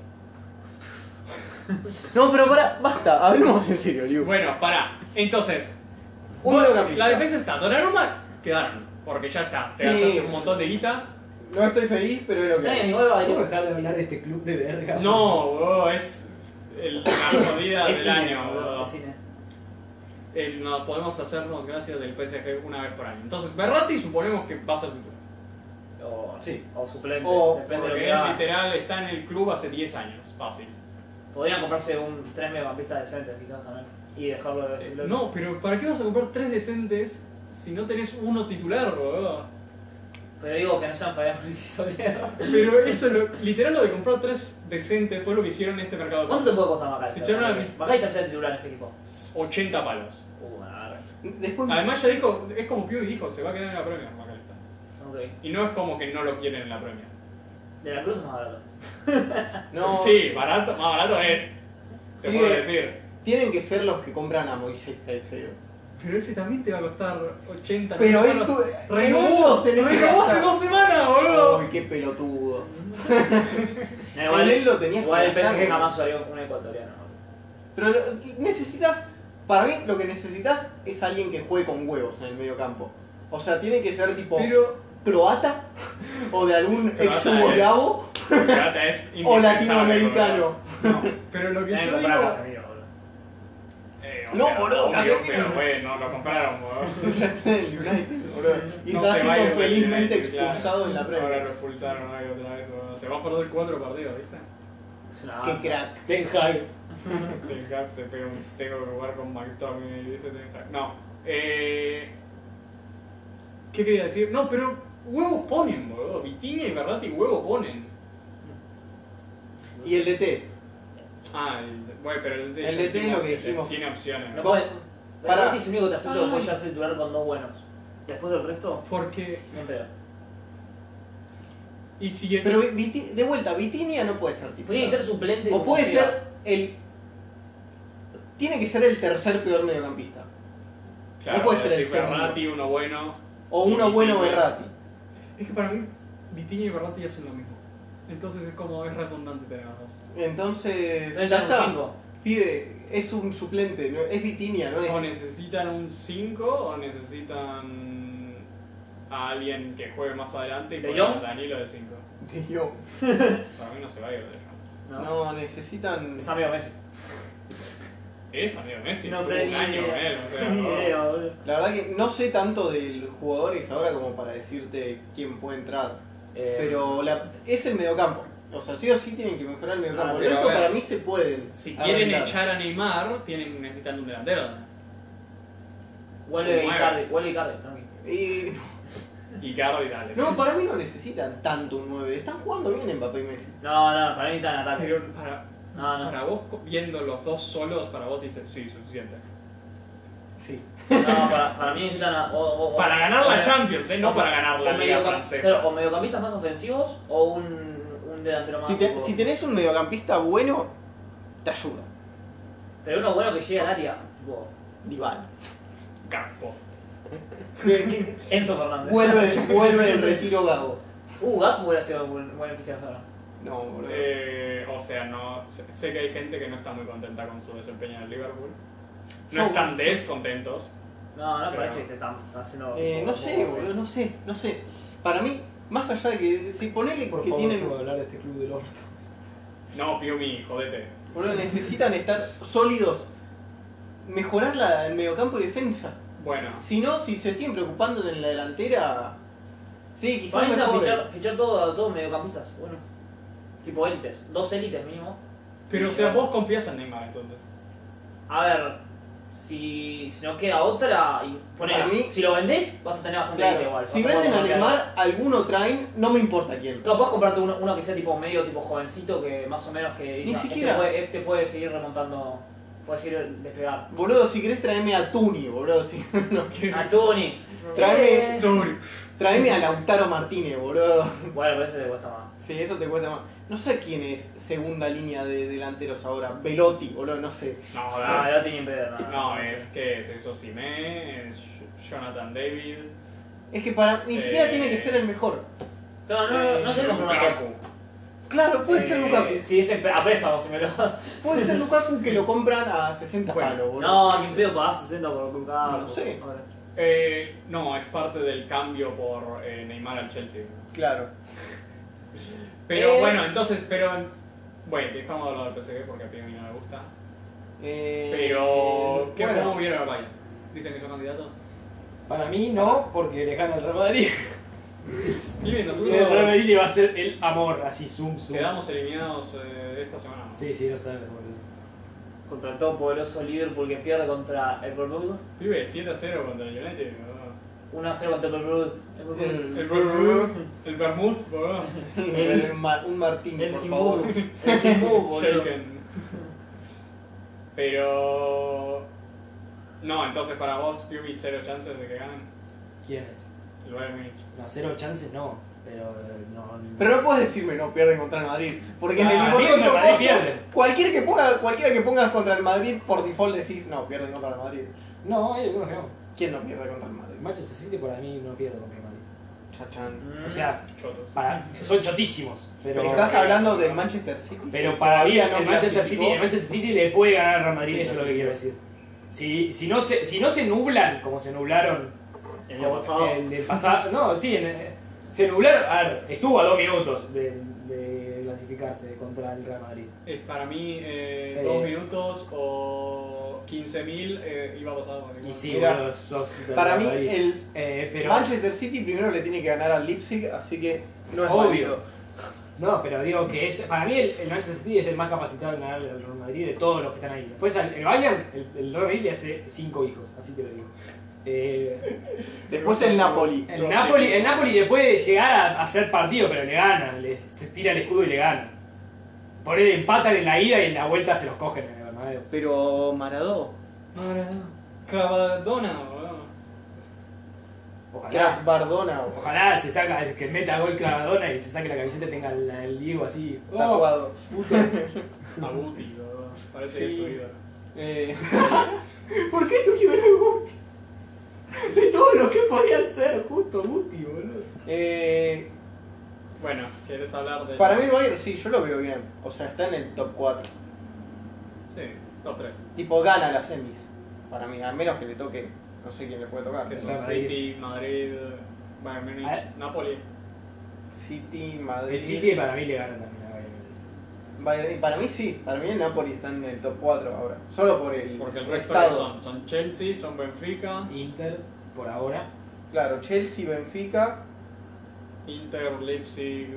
No, pero para, basta, hablemos en serio, Liu. Bueno, pará. Entonces, Un vos- mediocampista. la defensa está. Donnarumma quedaron. Porque ya está. Te Sí. gastaste un montón de guita. No estoy feliz, pero es lo que Está bien, hay. igual va a ¿Puedo ir. dejar de hablar de este club de verga? No, bro, es el, la jodida Es del cine, año, boludo, bro. es cine. El- no, podemos hacernos gracias del P S G una vez por año. Entonces, Berratti suponemos que va a ser titular. O, Sí. o suplente, O- depende de lo Porque que él haga. literal está en el club hace diez años, fácil. Podrían comprarse un tres mediocampistas decentes quizás también. Y dejarlo de Eh, suplente. no, pero ¿para qué vas a comprar tres decentes si no tenés uno titular, bro? Pero digo que no sean Fabián Ruiz y Soler. Pero eso, lo, literal lo de comprar tres decentes fue lo que hicieron en este mercado. ¿Cuánto te puede costar Macalister? Ficharon a mí. Macalister sea titular en ese equipo. ochenta palos. Uh, bueno, a ver. Después, Además ya dijo, es como Pioli dijo, se va a quedar en la Premier, McAllister. Ok. Y no es como que no lo quieren en la Premier. De la Cruz es más barato. no, Sí, barato, más barato es. Te Sí. puedo decir. tienen que ser los que compran a Moisés Caicedo. Pero ese también te va a costar ochenta. Pero noventa esto, palos. en Renovó, ellos tenés que renovó hace gastar. dos semanas, boludo. Uy, qué pelotudo. No, En él lo tenías igual que el P S G gastar. jamás salió un ecuatoriano. Pero lo- necesitas, para mí lo que necesitas es alguien que juegue con huevos en el medio campo. O sea, tiene que ser tipo Pero. croata o de algún Croata ex yugoslavo Plata es o indispensable, latinoamericano. boludo. No, pero lo que Tienen que yo comprar a digo. Casemiro, boludo. Eh, o No, sea, boludo, obvio, Casemiro. pero bueno, lo compraron, boludo. Ya está en el United, boludo. Y No está se va a ir siendo del felizmente United, claro. expulsado en la Ahora Premier. lo expulsaron ahí otra vez, boludo. Se va a perder cuatro partidos, ¿viste? Es una Qué banda. crack. Ten Hag. Ten Hag se pega un tengo que jugar con McTominay, dice Ten Hag. No, eh... ¿Qué quería decir? No, pero huevos ponen, boludo. Vitinha y Verratti huevos ponen. Y el D T. Ah, el, bueno, pero el, El D T es lo que dijimos. Tiene opciones. No ¿no? puede. Para- Verratti es el único que te acepta que Ay. puede llegar a ser titular con dos buenos. Después del resto, Porque... bien peor. Y si... Pero Viti- de vuelta, Vitinha no puede ser titular. Tiene que ser suplente. O como puede sea. ser el. Tiene que ser el tercer peor mediocampista. Claro, no puede ser el decir segundo. Verratti, uno bueno. O Y uno bueno Vitinha. Berratti. Es que para mí, Vitinha y Verratti hacen lo mismo. Entonces es como, es redundante tener los dos. Entonces. Entonces ya estás está. con cinco. Pibe, es un suplente, ¿no? Es Vitinha, ¿no? O Es... necesitan un cinco o necesitan a alguien que juegue más adelante y ¿De ponen Jong? a Danilo de cinco. De yo. Para mí no se va a ir de Jong. No. No, necesitan. Es amigo Messi. Es amigo Messi, No tuvo sé, un ni año con idea. él, o sea, Ni no. idea, boludo. La verdad que no sé tanto de jugadores ahora como para decirte quién puede entrar. Eh, Pero la- es el mediocampo. O sea, sí o sí tienen que mejorar el mediocampo. Ah, el pero resto a ver, para mí se pueden. Si quieren arreglar. echar a Neymar, tienen, necesitan un delantero. Vuelve Nueve. Icardi, vuelve Icardi, tranquilo. Y... Y Cardo y tal. No, para mí no necesitan tanto un nueve. Están jugando bien Mbappé y Messi. No, no, para mí está en ataque. Pero para, No, no. para vos, viendo los dos solos, para vos dices, sí, suficiente. Sí. No, para, para mí necesitan a- o, o- o- Para ganar o la me- Champions, ¿eh? No o- para ganar la o Liga mediocam- Francesa. claro, o mediocampistas más ofensivos o un, un delantero más. Si, te- tipo- si tenés un mediocampista bueno, te ayuda. Pero uno bueno que llegue al área. Tipo, Dybala. Campo. Que- que Enzo Fernández. vuelve, vuelve del retiro Gago. Uh, Gakpo hubiera sido buen, buen fichaje ahora. No, boludo. Eh, o sea, no. sé- Sé que hay gente que no está muy contenta con su desempeño en el Liverpool. No Yo- están descontentos. No, no Pero- parece que te están están haciendo. Eh, tipo, no sé, como- boludo, no sé, no sé. Para mí, más allá de que si ponele Por que favor, tienen, no hablar de este club del orto. No, Piumi, jodete. boludo, necesitan estar sólidos, mejorar la, el mediocampo y defensa. Bueno, Si no, si se siguen preocupando en la delantera, sí, quizás Para mí necesitan mejore. fichar, fichar todo, todos mediocampistas. Bueno, tipo élites. Dos élites mínimo. pero o sea, vos confías en Neymar entonces. A ver, si, si no queda otra, y poné, Para mí- si lo vendés, vas a tener bastante élite Claro, igual. si Vas a venden a poder Neymar, alguno traen, no me importa quién. Claro, puedes comprarte uno, uno que sea tipo medio, tipo jovencito, que más o menos que Ni diga, siquiera. Este, puede, este puede seguir remontando, puede seguir despegar. Boludo, si querés traeme a Tuni, boludo, si no. A Tony. Traeme- Eh. Turi. Traeme a Lautaro Martínez, boludo. Bueno, pero ese te cuesta más. Sí, eso te cuesta más. No sé quién es segunda línea de delanteros ahora. Velotti, boludo, no sé. No, No, da- no tiene ni pedo. No, no, es que es eso Simé, es Jonathan David. Es que para ni Eh, siquiera tiene que ser el mejor. Claro, no, no, no tenés que comprar una top. Lukaku. Claro, puede ser Eh, Lukaku. Sí, es en- a préstamo si me lo das. Puede ser Lukaku que lo compran a sesenta Bueno, palos, boludo. No, ni pedo pagás sesenta por Lukaku. No sé. A ver. Eh, no, es parte del cambio por eh, Neymar al Chelsea. Claro. Pero Eh. bueno, entonces, pero. Bueno, dejamos de hablar del P S G porque a Piumi no le gusta. Eh, Pero. ¿qué, bueno, ¿Cómo vieron al Bayern? ¿Dicen que son candidatos? Para mí no, porque le gana el Real Madrid. Y bien, Y nosotros el Real Madrid le va a ser el amor, así zoom, zoom. quedamos eliminados eh, esta semana. ¿no? Sí, sí, lo sabes, boludo. Contra el todopoderoso Liverpool que pierde contra el Bournemouth. Pibe, siete a cero contra el United, boludo. uno a cero contra el Bournemouth. El Bournemouth. El Vermouth, el Vermouth, boludo. El Mar- un Martín, El por Simbu. favor. El Simbu, boludo. Shaken. Pero. No, entonces para vos, Piumi, cero chances de que ganen. ¿Quién es? El Bayern Múnich. No, cero chances no, pero eh, no. no. Pero no puedes decirme no pierden contra el Madrid. Porque en Ah, el digo que hipotético el Madrid caso, pierde. cualquiera que ponga, cualquiera que pongas contra el Madrid por default decís no, pierden contra el Madrid. No, hay algunos que no. ¿Quién no pierde contra el Madrid? Manchester City para mí no pierde contra el Madrid. Chachán. Mm. O sea, Chotos. para, son chotísimos, pero. Estás hablando del Manchester City. Pero que para mí todavía el no Manchester clasificó. City, el Manchester City le puede ganar al Real Madrid, Sí, eso es lo sí. que quiero decir. Si, si, no se, si no se nublan como se nublaron El año como pasado. el del pasado, no, sí, en el- Se nublaron, a ver, estuvo a dos minutos de, de clasificarse contra el Real Madrid. Es para mí eh, Eh. dos minutos o quince mil eh, iba a pasar. Y sí, Mirá, boludo, sos del Para Real mí, Madrid. el Eh, pero, Manchester City primero le tiene que ganar al Leipzig, así que no es Obvio. válido. no, pero digo que es, para mí el, el Manchester City es el más capacitado en ganar al Real Madrid de todos los que están ahí. Después al- el Bayern, el, el Real Madrid le hace cinco hijos, así te lo digo. Eh, Después el Napoli. el, Napoli, el Napoli le puede llegar a hacer partido, pero le gana, le tira el escudo y le gana. Por él empatan en la ida y en la vuelta se los cogen en el Bernabéu. Pero Maradó. Cravadona, boludo. Ojalá. Crack Bardona. o- Ojalá se saca, que meta gol Clavadona y se saque la camiseta y tenga el, el Diego así. ¡Oh! Tatuado. Puto. A Guti, boludo. Parece que es Sí. su ídolo. Eh, ¿Por qué tu ídolo es Guti? De todo lo que podían ser, justo Guti, boludo. eh, Bueno, ¿quieres hablar de...? para mí el Bayern sí, yo lo veo bien. O sea, está en el top cuatro. Sí, top tres. Tipo, gana las semis. Para mí, a menos que le toque, no sé quién le puede tocar. Que son Real Madrid. City, Madrid, Bayern Múnich, A ver. Napoli. City, Madrid. El City para mí le ganan también a Bayern. Bayern- y para mí sí, para mí el Napoli está en el top cuatro ahora. Solo por el, Porque el resto estado. son, son Chelsea, son Benfica, Inter, por ahora. Claro, Chelsea, Benfica Inter, Leipzig,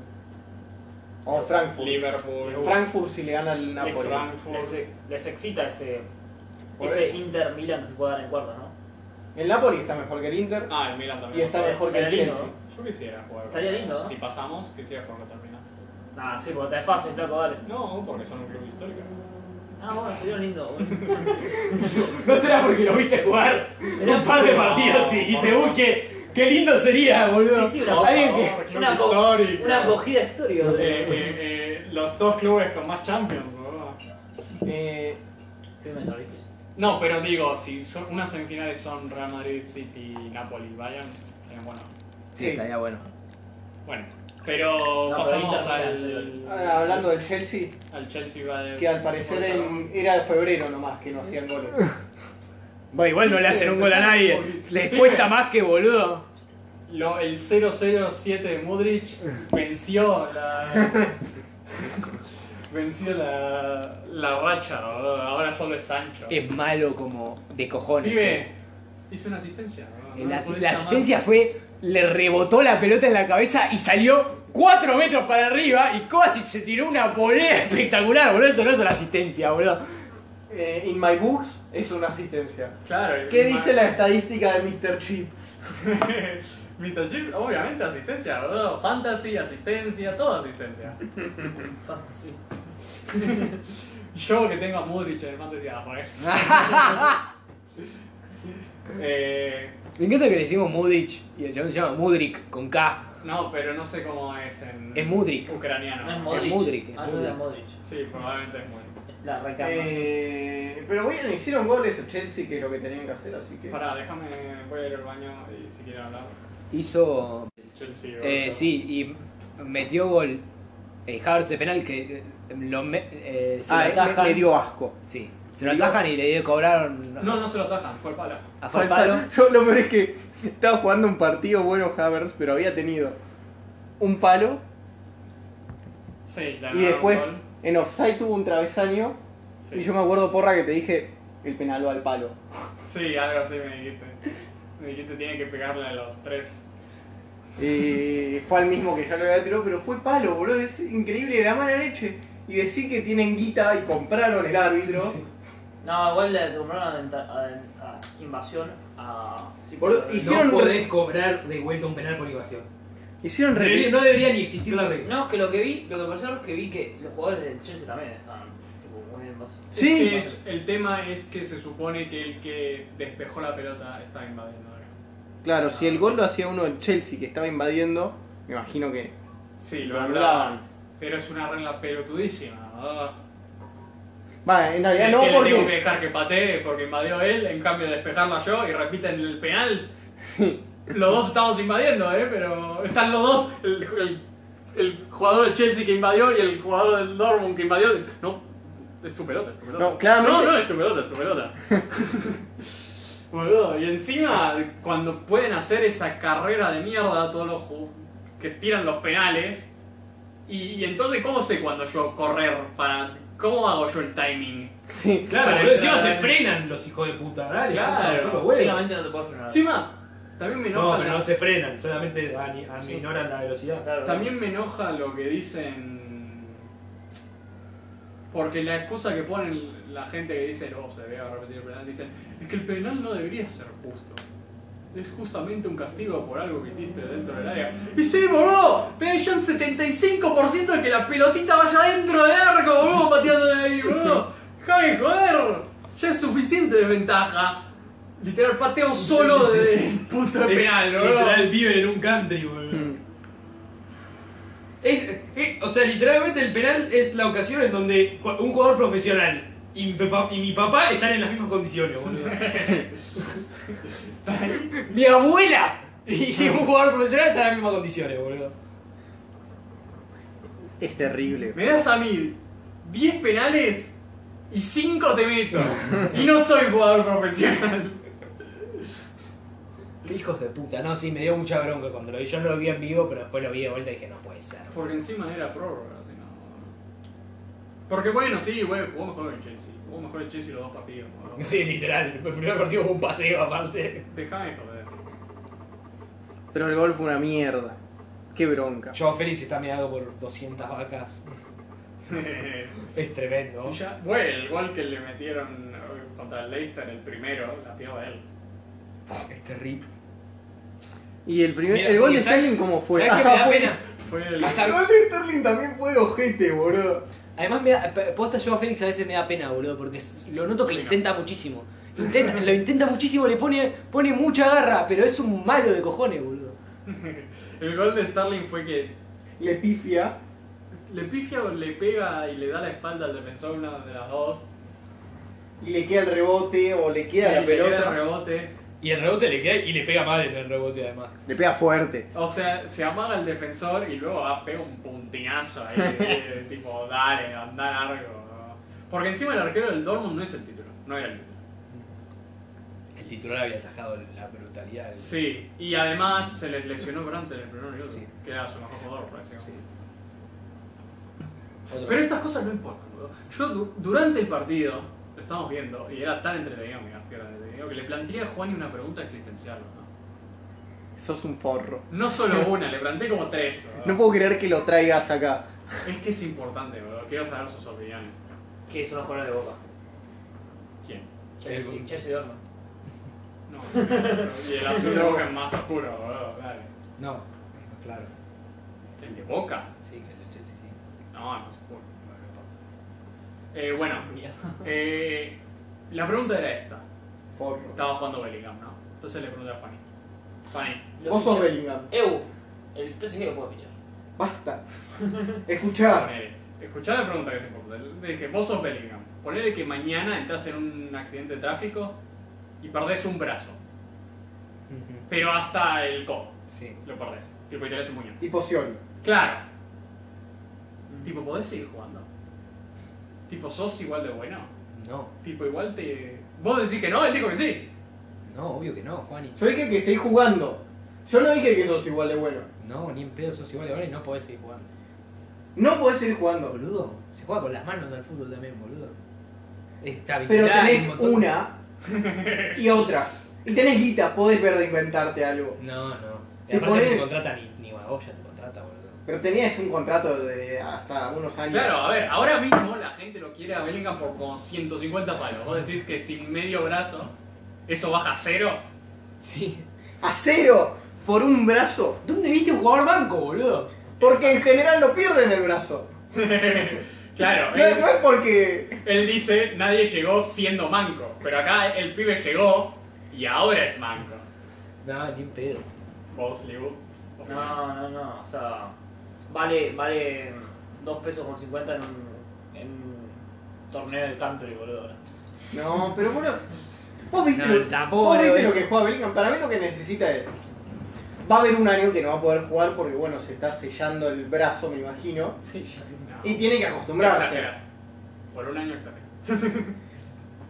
o Frankfurt. Liverpool, Frankfurt si le gana al Napoli. Frankfurt. Les, les excita ese, Por ese eso. Inter Milan que se puede dar en cuartos, ¿no? El Napoli está mejor que el Inter Ah, el Milan y también. está no sé. mejor que el Estaría lindo, Chelsea. Yo quisiera jugar. Estaría lindo, ¿no? Si pasamos, quisiera jugar contra el Milan. Ah, sí, porque está fácil, flaco, dale. No, porque son un club histórico. Ah, bueno, sería lindo. Bueno. No será porque lo viste jugar un par de partidos y dijiste, uy, qué, qué lindo sería, boludo. Sí, sí, una, Alguien por que- favor, club una, co- histórico. una acogida histórica. Eh, eh, eh, los dos clubes con más Champions, boludo. Eh, Firme servicio. No, pero digo, si son, unas semifinales son Real Madrid, City, Napoli, Bayern, eh, bueno. sí. estaría bueno. Bueno, pero No, pasamos pero al, Inter, Ah, hablando del Chelsea, al Chelsea Bayern. que al parecer en- era de febrero nomás que no hacían goles. Bueno, igual no le hacen un gol a nadie. Les cuesta más que boludo. Lo, el cero cero siete de Modric venció la. venció la, la racha, boludo. Ahora solo es Sancho. Es malo como de cojones. Pibe, eh. hizo una asistencia, boludo. La, No podés la llamar- asistencia fue, le rebotó la pelota en la cabeza y salió cuatro metros para arriba y Kovacic se tiró una volea espectacular, boludo. Eso no es una asistencia, boludo. Eh, in my books es una asistencia. Claro. el- ¿Qué dice la estadística de mister Chip? mister Chip, obviamente asistencia, boludo. Fantasy, asistencia, todo asistencia. Fantasy. Yo que tengo a Modric en el fantasy, ah, por eso. eh, Me encanta que le decimos Mudric y el chabón se llama Mudrik con K. no, pero no sé cómo es en Es Mudrik. ucraniano. No es Modric. Modric, es Ah, yo Modric. era Modric. Sí, probablemente es Modric. La reencarnación. Eh, pero bueno, hicieron goles el Chelsea, que es lo que tenían que hacer, así que. Pará, déjame, voy a ir al baño y si quieren hablar. Hizo. Chelsea. Eh, versus- sí, y metió gol eh, Havertz de penal que eh, lo me, eh, se Ah, lo me- atajan. me dio asco. Sí, se lo atajan y le cobraron No, no se lo atajan, fue el palo. a fue al palo. Yo lo peor es que estaba jugando un partido bueno Havertz, pero había tenido un palo Sí, la y después en offside tuvo un travesaño. Sí. Y yo me acuerdo, porra, que te dije el penal va al palo. Sí, algo así me dijiste. Me dijiste tiene que pegarle a los tres. Y fue al mismo que ya lo había tirado, pero fue palo, boludo. Es increíble la mala leche. Y decir que tienen guita y compraron el árbitro. Sí. No, igual le compraron a, a, a invasión a. Boludo, y hicieron- No podés cobrar de vuelta un penal por invasión. Hicieron Debería- re... no debería ni existir la regla. No, es que lo que vi, lo que me pareció es que vi que los jugadores del Chelsea también estaban tipo, muy bien basados. Sí. Es que es- el tema es que se supone que el que despejó la pelota estaba invadiendo ahora. Claro, si el gol lo hacía uno del Chelsea que estaba invadiendo, me imagino que Sí, lo lo anulaban. anulaban. Pero es una regla pelotudísima. ¿no? Va, en realidad ¿Qué no, le tengo que porque... dejar que patee porque invadió él en cambio de despejarla yo y repiten el penal? Los dos estamos invadiendo, ¿eh? Pero están los dos, el, el- el jugador del Chelsea que invadió y el jugador del Dortmund que invadió. Dice, no, es tu pelota, es tu pelota. No, claramente- No, no, es tu pelota, es tu pelota. Boludo, y encima, cuando pueden hacer esa carrera de mierda, todos los ju- que tiran los penales, y, y entonces, ¿cómo sé cuando yo correr para. ¿Cómo hago yo el timing? Sí. Claro, Para boludo, encima entrar se en- frenan los hijos de puta, dale, Claro, faltan los huevos. Técnicamente no te puedes frenar. Encima, también me No, enoja. pero la- no se frenan, solamente ani- aminoran la velocidad. Claro, También me enoja lo que dicen. Porque la excusa que ponen la gente que dice, no, se debe repetir el penal, dicen, es que el penal no debería ser justo. Es justamente un castigo por algo que hiciste dentro del área. Y sí, boludo, tenés ya un setenta y cinco por ciento de que la pelotita vaya dentro del arco, boludo, pateando de ahí, boludo. Déjame joder, ya es suficiente desventaja. Literal, pateo solo del punto de penal, boludo. Literal, viven en un country, boludo. Mm. Es, eh, o sea, literalmente el penal es la ocasión en donde cu- un jugador profesional y mi papá, y mi papá están en las mismas condiciones, boludo. Mi abuela y un jugador profesional están en las mismas condiciones, boludo. Es terrible. Me das a mí diez penales y cinco te meto. Y no soy jugador profesional. Qué hijos de puta. No, sí, me dio mucha bronca cuando lo vi. Yo no lo vi en vivo, pero después lo vi de vuelta y dije, no puede ser. Porque encima era prórroga, así no. Porque bueno, sí, güey, jugó mejor el Chelsea. Jugó mejor el Chelsea los dos partidos. ¿No? Sí, literal. El primer partido fue un paseo aparte. Dejame joder. Pero el gol fue una mierda. Qué bronca. Joao Félix está meado por doscientas vacas. Es tremendo. Sí, ya. Güey, el gol que le metieron contra el Leicester, el primero, la pierde él. Es terrible. Y el primer, Mira, el gol y de ¿sabes- Sterling, ¿cómo fue? ¿Sabes qué me da Ah, pena? Fue el. Hasta- El gol de Sterling también fue de ojete, boludo. Además, me da, p- posta Joao Félix a veces me da pena, boludo, porque s- lo noto que Venga. intenta muchísimo. Intenta, lo intenta muchísimo, le pone, pone mucha garra, pero es un malo de cojones, boludo. El gol de Sterling fue que Le pifia. le pifia o le pega y le da la espalda al defensor, una de las dos. Y le queda el rebote o le queda Sí, la le queda pelota. el rebote. Y el rebote le queda y le pega mal en el rebote además. Le pega fuerte. O sea, se amaga el defensor y luego ah, pega un puntinazo ahí, de- tipo, dale, anda largo. Porque encima el arquero del Dortmund no es el título, no era el título. El titular había atajado la brutalidad. del- Sí, y además se les lesionó Brandt en el primer minuto, Sí. que era su mejor jugador, parecía. Sí. Otro- Pero estas cosas no importan, boludo. Yo du- durante el partido, lo estábamos viendo, y era tan entretenido, mira, que era entretenido, que le planteé a Juan una pregunta existencial, ¿no? Sos un forro. No solo una, le planteé como tres, boludo. No puedo creer que lo traigas acá. Es que es importante, boludo. Quiero saber sus opiniones. ¿Qué son los colores de Boca? ¿Quién? Chelsea, El- Chelsea Dortmund. No, y el azul de Boca es más oscuro, boludo, dale. No, claro. ¿El de Boca? Sí, que el Chelsea sí. No, es más oscuro. Bueno, no importa. Eh, bueno, Mierda. eh, la pregunta era esta. Forro. Estaba jugando Bellingham, ¿no? Entonces le pregunté a Fanny. Fanny, Lo Vos sos ficha- Bellingham. Eu, el P S G lo puede fichar. Basta. Escuchá. ponele. Escuchá la pregunta que es importante. Le dije, vos sos Bellingham. Ponele que mañana entras en un accidente de tráfico y perdés un brazo. Pero hasta el codo Sí. lo perdés. Tipo, y tenés un muñón. Tipo Scioli. Claro. Tipo, ¿podés seguir jugando? Tipo, ¿sos igual de bueno? No, Tipo, igual te... ¿Vos decís que no? Él dijo que sí. no, obvio que no, Juani. Yo dije que seguís jugando. Yo no dije que sos igual de bueno. No, ni en pedo sos igual de ahora y no podés seguir jugando. No podés seguir jugando. Boludo, se juega con las manos del fútbol también, boludo. Esta Pero habilidad y tenés un montón- una y otra. Y tenés guita, podés ver de inventarte algo. No, no. Y Te aparte no te pones- contrata ni, ni Magoya, te contrata, boludo. Pero tenías un contrato de hasta unos años. Claro, a ver, ahora mismo la gente lo quiere a Bellingham por como ciento cincuenta palos. Vos decís que sin medio brazo, eso baja a cero. Sí. A cero por un brazo. ¿Dónde viste un jugador banco, boludo? Porque en general no pierden el brazo. Claro, No, él, no es porque. él dice, nadie llegó siendo manco. Pero acá el pibe llegó y ahora es manco. No, ni en pedo. Vos, Libu. No, no, no. O sea, vale, vale dos pesos con cincuenta en un, en un torneo de country, boludo. No, pero bueno. Vos viste, No, lo, tampoco vos viste eso. lo que juega Bellingham. Para mí lo que necesita es. Va a haber un año que no va a poder jugar porque, bueno, se está sellando el brazo, me imagino. Sí, ya. No. Y tiene que acostumbrarse. Exageras. Por un año exageras.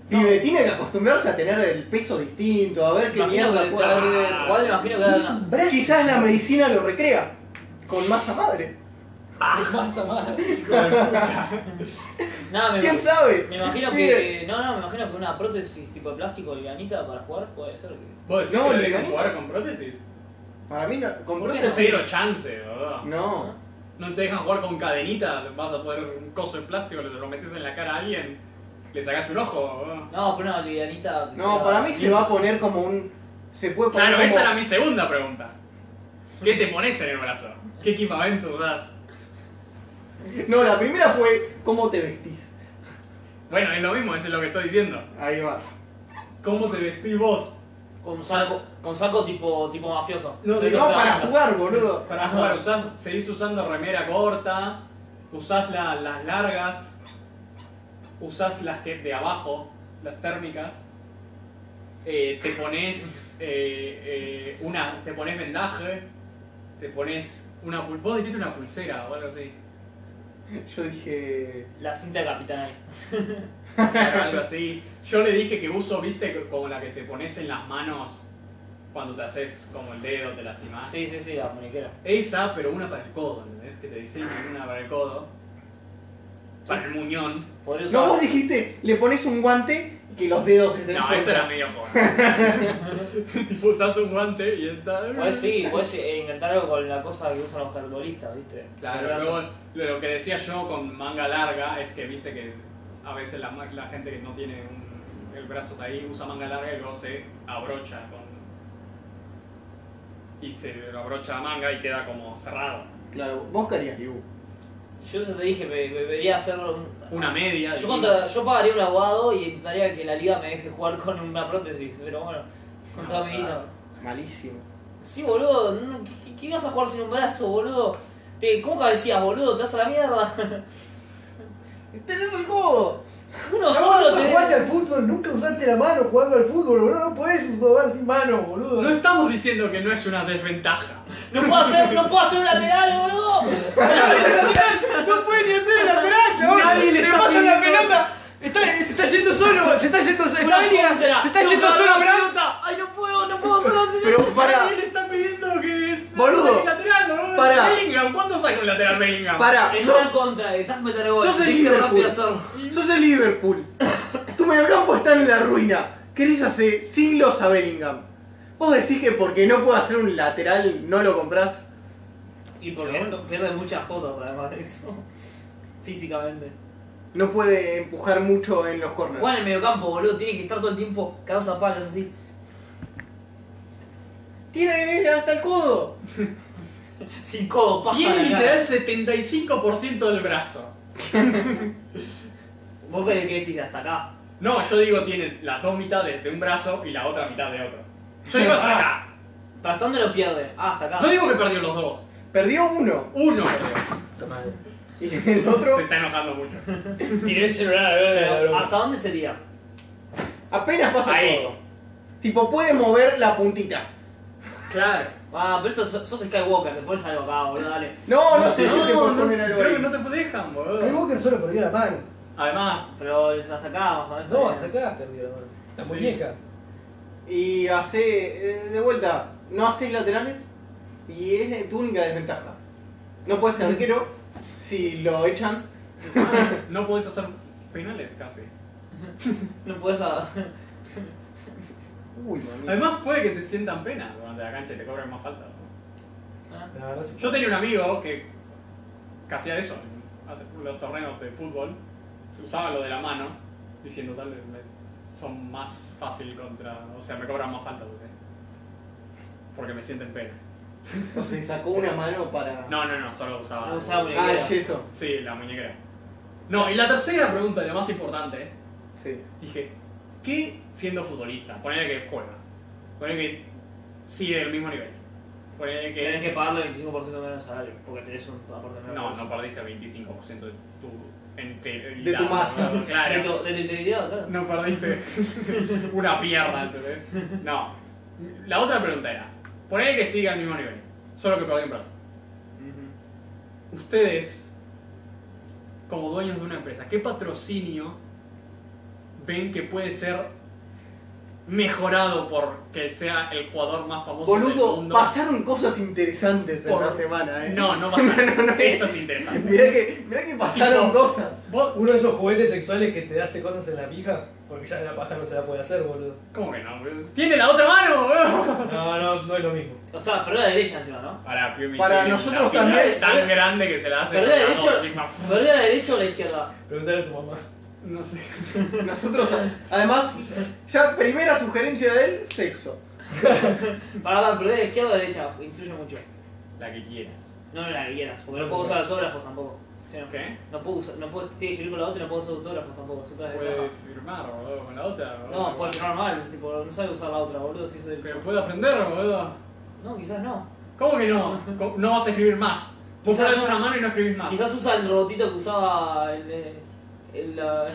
Pibe, tiene que acostumbrarse a tener el peso distinto, a ver qué Imagino mierda que- puede hacer. Igual me imagino que Es era- un brazo. Quizás la medicina lo recrea. Con masa madre. Masa madre. Nada, me, ¿Quién sabe? me imagino Sí. que. No, no, me imagino que una prótesis tipo de plástico livianita para jugar puede ser que. ¿Vos decís No, que le dejan gané. jugar con prótesis? Para mí no. Con ¿Por qué No prótesis- cero chance, ¿verdad? No. No te dejan jugar con cadenita, vas a poner un coso de plástico, le lo metes en la cara a alguien, le sacás un ojo, ¿verdad? No, pero una livianita. que No, sea- para mí se va a poner como un. Se puede poner Claro, como... esa era mi segunda pregunta. ¿Qué te pones en el brazo? ¿Qué equipamiento usás? No, la primera fue cómo te vestís. Bueno, es lo mismo, eso es lo que estoy diciendo. Ahí va. ¿Cómo te vestís vos? Con saco, con saco tipo, tipo mafioso. No, Entonces, no, No, se para baja. jugar, boludo. Para jugar, usás, seguís usando remera corta, usás la- las largas, usás las que de abajo, las térmicas, eh, te pones eh, eh, una, te pones vendaje, te pones una pul- vos dijiste una pulsera o algo así, Yo dije. La cinta de capitán ahí. claro, algo así. Yo le dije que uso, viste, como la que te pones en las manos cuando te haces como el dedo, te lastimás. Sí, sí, sí, la muñequera. Esa, pero una para el codo, ¿entendés? Que te diseñan una para el codo, para el muñón. Podría usar. No, vos dijiste, le pones un guante y que los dedos estén No, sueltos. eso era medio joder. Tipo, usás un guante y está. Podés, sí, podés eh, inventar algo con la cosa que usan los futbolistas, ¿viste? El Claro, brazo. luego lo que decía yo con manga larga es que viste que a veces la, ma- la gente que no tiene un- el brazo de ahí usa manga larga y luego se abrocha con. Y se lo abrocha la manga y queda como cerrado. Claro, vos querías, Liu. Yo ya te dije, me, me debería hacer un. Una media. Yo, y- contra, yo pagaría un abogado y intentaría que la liga me deje jugar con una prótesis, pero bueno, con No, todo mi claro. Malísimo. Sí, boludo, no, ¿qué, qué, qué vas a jugar sin un brazo, boludo? Te, ¿Cómo cabecías, boludo? ¿Te vas a la mierda? ¡Tenés el codo! Uno No, solo nunca te. jugaste al fútbol, nunca usaste la mano jugando al fútbol, boludo. No podés jugar sin mano, boludo. No estamos diciendo que no es una desventaja. No puedo hacer, no puedo hacer un lateral, boludo. No puede ni hacer el lateral, chabón. Nadie le Te está pasa la pidiendo- pelota. Está, se está yendo solo, se está yendo solo. Una Está Bellingham, contra. se está No, yendo no, solo, no, ¿verdad? pelota. Ay, no puedo, no puedo hacer lateral. Pero para, Nadie le está pidiendo que es Boludo. el lateral, boludo. Para. Bellingham, ¿cuándo saca un lateral Bellingham? para, Es sos, una contra, estás meter gol. sos el Tienes que Liverpool. rápido hacerlo. sos el Liverpool. Tu mediocampo está en la ruina. Querés hace siglos a Bellingham. Vos decís que porque no puede hacer un lateral no lo comprás. Y porque pierde muchas cosas además de eso. Físicamente. No puede empujar mucho en los corners. Juega en el mediocampo, boludo, tiene que estar todo el tiempo cagados a palos así. Tiene hasta el codo. Sin codo, paja. Tiene la cara. literal setenta y cinco por ciento del brazo. ¿Vos querés que decís hasta acá? No, yo digo tiene las dos mitades de un brazo y la otra mitad de otro. Yo digo hasta acá. ¿Para hasta dónde lo pierde? Ah, hasta acá. No digo que perdió los dos. Perdió uno. Uno perdió. Y el otro Se está enojando mucho. Tiré el celular a ver la Pero, broma. ¿hasta dónde sería? apenas pasa Ahí. el codo. Tipo, puede mover la puntita. Claro. Ah, pero esto sos sos Skywalker, te pones algo acá, boludo, dale. No, no sé No, si te puedes no, poner algo creo que ahí. no te dejan, El boludo. Walker solo perdió la mano. Además, Pero hasta acá, más o menos. No, está hasta bien. acá perdió la mano. La Sí. muñeca. Y hace, eh, de vuelta, no haces laterales y es tu única desventaja. No puedes ser arquero si lo echan. no podés hacer penales casi. No puedes a... Uy, mami. Además puede que te sientan pena durante la cancha y te cobren más faltas. ¿no? Ah. La verdad sí. Yo tenía un amigo que, que hacía eso en hace- los torneos de fútbol. Se usaba lo de la mano, diciendo tal vez me- son más fácil contra. O sea, me cobran más faltas. ¿sí? Porque me sienten pena. O sea, sacó una mano para. No, no, no, solo usaba. No usaba Ah, muñequera. el yeso. Sí, la muñequera. No, y la tercera pregunta, la más importante, ¿eh? Sí. Dije, ¿qué siendo futbolista? Ponele que juega. Ponele que sigue el mismo nivel. Ponele que. Tenés que pagarle veinticinco por ciento menos de salario, porque tenés un aporte menos. No, no perdiste el veinticinco por ciento de tu integridad. De tu masa. ¿no? Claro. De tu, de tu integridad, claro. No perdiste una pierna, ¿entendés? No. La otra pregunta era, ponele que siga al mismo nivel, solo que perdió un brazo. Ustedes, como dueños de una empresa, ¿qué patrocinio ven que puede ser mejorado por que sea el jugador más famoso del Boludo, mundo. pasaron cosas interesantes en Por- la semana, eh. No, no pasaron. Esto es interesante. Mirá que, mirá que pasaron Tipo, cosas. Vos- Uno de esos juguetes sexuales que te hace cosas en la pija, porque ya en la paja no se la puede hacer, boludo. ¿Cómo que no, boludo? ¡Tiene la otra mano, boludo! No, no, no es lo mismo. O sea, perdió la derecha encima, ¿no? Para, Para la nosotros fila también- es tan grande que se la hace. Perdió la con derecha, dos, sigma. perdió la derecha o la izquierda. Preguntale a tu mamá. No sé. Nosotros, además, ya primera sugerencia de él, sexo. Para, para, perdió la izquierda o la derecha, influye mucho. La que quieras. No la que quieras, porque no puedo usar autógrafos tampoco. ¿Sí, no? ¿Qué? No puedo usar, no puedo, tiene que escribir con la otra y no puedo usar autógrafos tampoco, es otra Puede desventaja. firmar, boludo, con la otra. boludo. No, puedo firmar mal, tipo, no sabe usar la otra, boludo, si soy del Pero puede aprender, boludo. No, quizás no. ¿Cómo que no? ¿Cómo- No vas a escribir más. Vos Quizás ponés no. una mano y no escribís más. Quizás usa el robotito que usaba el... eh, el... la-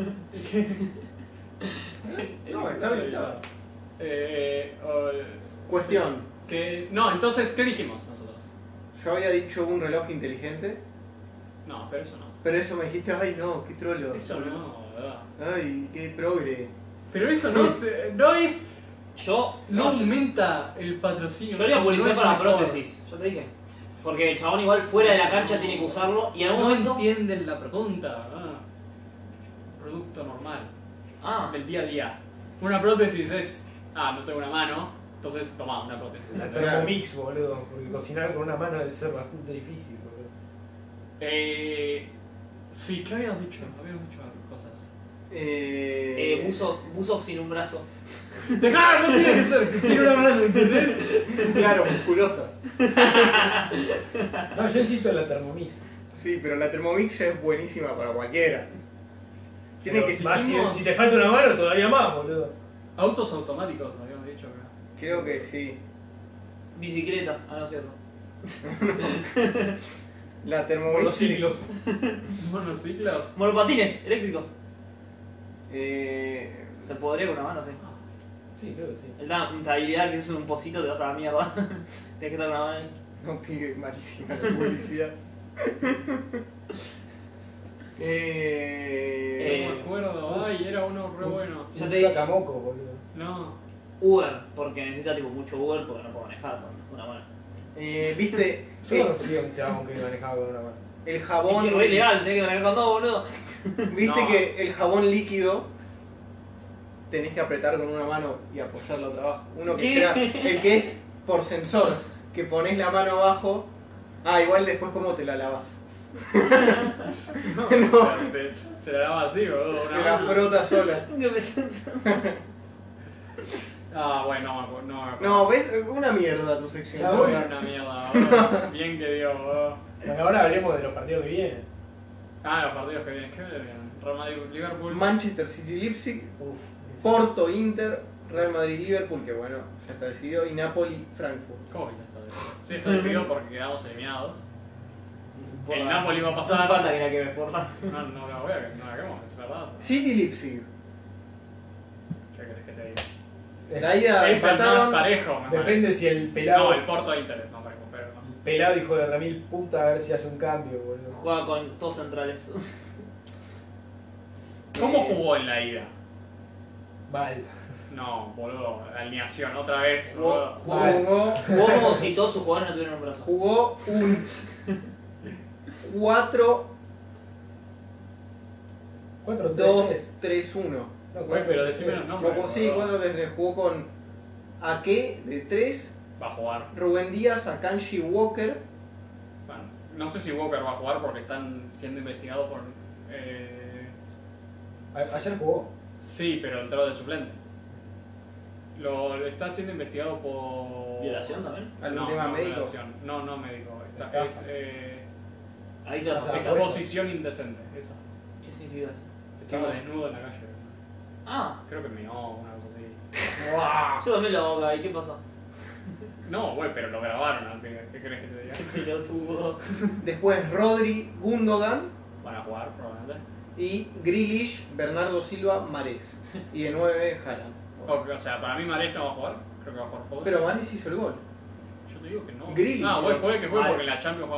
No, está bien, está bien. Eh, o- Cuestión. que, no, entonces, ¿qué dijimos nosotros? Yo había dicho un reloj inteligente, No, pero eso no. pero eso me dijiste, ay no, qué trolo. Eso no, ¿verdad? Ay, qué progre. Pero eso no, se- no es. Yo... No yo- aumenta el patrocinio. Yo haría no publicidad es para la mejor. prótesis, yo te dije. Porque el chabón igual fuera de la cancha tiene que usarlo y en algún No momento... entienden la pregunta. ah. Producto normal. Ah, Del día a día. Una prótesis es. Ah, no tengo una mano, entonces toma una prótesis. La Claro. Thermomix, boludo. Porque cocinar con una mano debe ser bastante difícil, boludo. Eh. Sí, ¿qué habíamos dicho? Habíamos dicho cosas. Eh, eh, buzos, buzos sin un brazo. ¡Claro! No tiene que ser que tiene una mano, ¿entendés? Claro, musculosas. No, yo insisto en la Thermomix. Sí, pero la Thermomix ya es buenísima para cualquiera. Tiene Pero que más si, dijimos- si te falta una mano, todavía más, boludo. Autos automáticos, habíamos dicho, creo. Creo que sí. Bicicletas, ah, no es cierto. La Thermomix. Por los ciclos. Monociclos. Monopatines eléctricos. Eh, Se podría con una mano, sí. Sí, creo que sí. El tema de habilidad que es un pocito te vas a la mierda. Tienes que estar con una mano ahí. no, pibe, malísima la publicidad. eh, No me acuerdo. Ay, era uno re bueno. Ya Un te he dicho. sacamoco, boludo. No. Uber, porque necesita tipo mucho Uber porque no puedo manejar con una mano. eh, Viste, Yo eh, conocí a un chabón que manejaba con una mano. el Es jabón. re ilegal, tenés que manejar con dos, boludo. Viste No. que el jabón líquido tenés que apretar con una mano y apoyarlo otra abajo. Uno que ¿Qué? sea el que es por sensor, que pones la mano abajo. Ah, igual después cómo te la lavas. No. O sea, se, se la daba así, boludo. Se Una la mano. frota sola. ¿Qué pensás? Ah, bueno, no me acuerdo. No, me acuerdo. No, ves, una mierda tu Ya sección. voy. Una mierda, boludo. Bien que dio, boludo. Bueno, ahora hablemos de los partidos que vienen. Ah, los partidos que vienen. ¿Qué vienen? Real Madrid, Liverpool. Manchester City, Leipzig, Uf. Porto, Inter, Real Madrid, Liverpool, que bueno, ya está decidido, y Napoli, Frankfurt. ¿Cómo que ya está decidido? Sí, está decidido porque quedamos eliminados. El Porra. Napoli va a No pasar. hace falta que la quemes, porra. No, no la voy a no la quemo, es verdad. City, Leipzig. ¿Qué querés que te diga? La ida Es el más empataron. parejo, me Depende parece. si el pelado, No, el Porto Inter es más parejo, pero no. el pelado hijo de Ramil puta a ver si hace un cambio, boludo. Juega con todos centrales. ¿Cómo jugó en la ida? Mal. No, boludo, alineación, otra vez, Jugó, boludo. jugó, Jugó, jugó como si todos sus jugadores no tuvieran un brazo. jugó un cuatro cuatro dos tres tres uno. No, Güey, pero decime los No, nombres. pues sí, boludo. cuatro tres tres. Jugó con Ake de tres, Va a jugar. Rubén Díaz, Akanji Walker. Bueno, no sé si Walker va a jugar porque están siendo investigados por. Eh... A- Ayer jugó. Sí, pero entró de suplente. Lo, lo está siendo investigado por. ¿Violación también? ¿Algún no, tema no, médico? violación. No, no médico. Esta Estafa. es. Eh, Ahí te la O sea, rompes. fue- exposición indecente, eso. ¿Qué significa eso? Estaba Sí. desnudo en la calle. Ah, Creo que meó, una cosa así. yo también lo hago, ¿y qué pasó? No, güey, pero lo grabaron al final. ¿Qué crees que te diga? Qué pelotudo. Después Rodri, Gundogan Van a jugar, probablemente. y Grealish, Bernardo Silva, Marés. Y de nueve, Haaland. O, o sea, para mí Marés no va a jugar. Creo que va a jugar fútbol. Pero Marés hizo el gol. Yo te digo que no. Grealish. No, güey, puede que juegue Vale. porque en la Champions juega mucho mejor.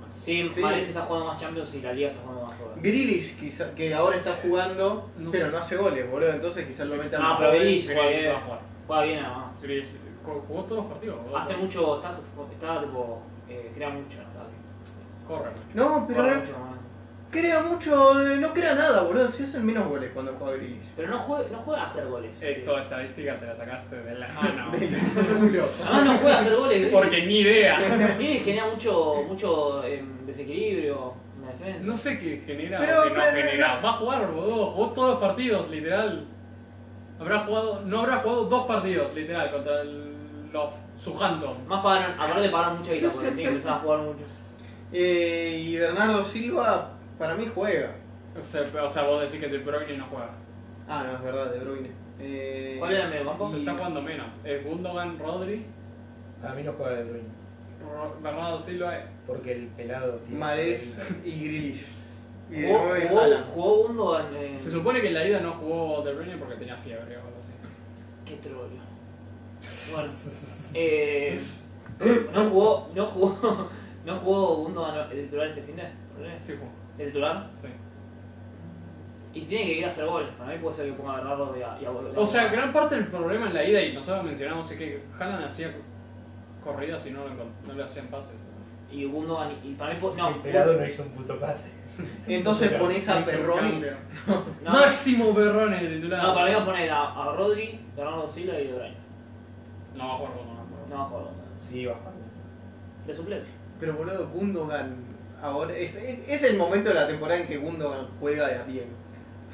Sí, Sí. Mahrez está jugando más Champions y la Liga está jugando más juegos. Grealish, quizá, que ahora está jugando, No pero sé. no hace goles, boludo. Entonces quizás lo metan. No, pero Grealish juega Grealish bien. va a jugar. Juega bien además. Grealish jugó todos los partidos. boludo. Hace mucho, está, está tipo, eh, crea mucho en ataque. Corre mucho. No, pero Corre no- mucho más. crea mucho, eh, no crea nada, boludo. Si hacen menos goles cuando juega Grealish. Pero no juega, no juega a hacer goles. Esto, estadística, te la sacaste de la mano. Culo. Además no juega a hacer goles. Grealish. Porque ni idea. Grealish genera mucho, mucho eh, desequilibrio en la defensa. No sé qué genera Pero, o qué no pero, genera. Va a jugar, boludo. Jugó todos los partidos, literal. Habrá jugado, no habrá jugado dos partidos, literal, contra el, los Southampton. Más pagaron, aparte pagaron mucha guita porque tiene que empezar a jugar mucho. Eh, y Bernardo Silva, para mí juega. O sea, o sea, vos decís que De Bruyne no juega. Ah, no, es verdad, De Bruyne. Eh, ¿Cuál era el medio campo? Se está jugando menos. Es Gundogan, Rodri, A mí no juega De Bruyne. Ro- Bernardo Silva. Porque el pelado tiene. Mahrez y Grealish. Y de Jugó, nueve jugó, Haaland. jugó Gundogan en... Se supone que en la ida no jugó De Bruyne porque tenía fiebre o algo así. Qué trollo. Bueno, eh, no jugó, no jugó, no jugó Gundogan de titular este fin de, Sí jugó. de titular. Sí. Y si tiene que ir a hacer goles, para mí puede ser que ponga a Bernardo y a, y a O sea, gran parte del problema en la ida, y nosotros mencionamos, es que Haaland hacía corridas y no, lo encont- no le hacían pases. y Gundogan y para mí po- no, El pelado no hizo un puto pase. Entonces pones a Hizo un Perroni. cambio. no, Máximo Berrone de titular. no, para mí va a poner a, a Rodri, Bernardo Silva y De Bruyne. No va a jugar con uno. No va a jugar Gundogan. Sí, baja. De suplente. Pero boludo, Gundogan. Ahora, es, es- es el momento de la temporada en que Gundogan juega de bien.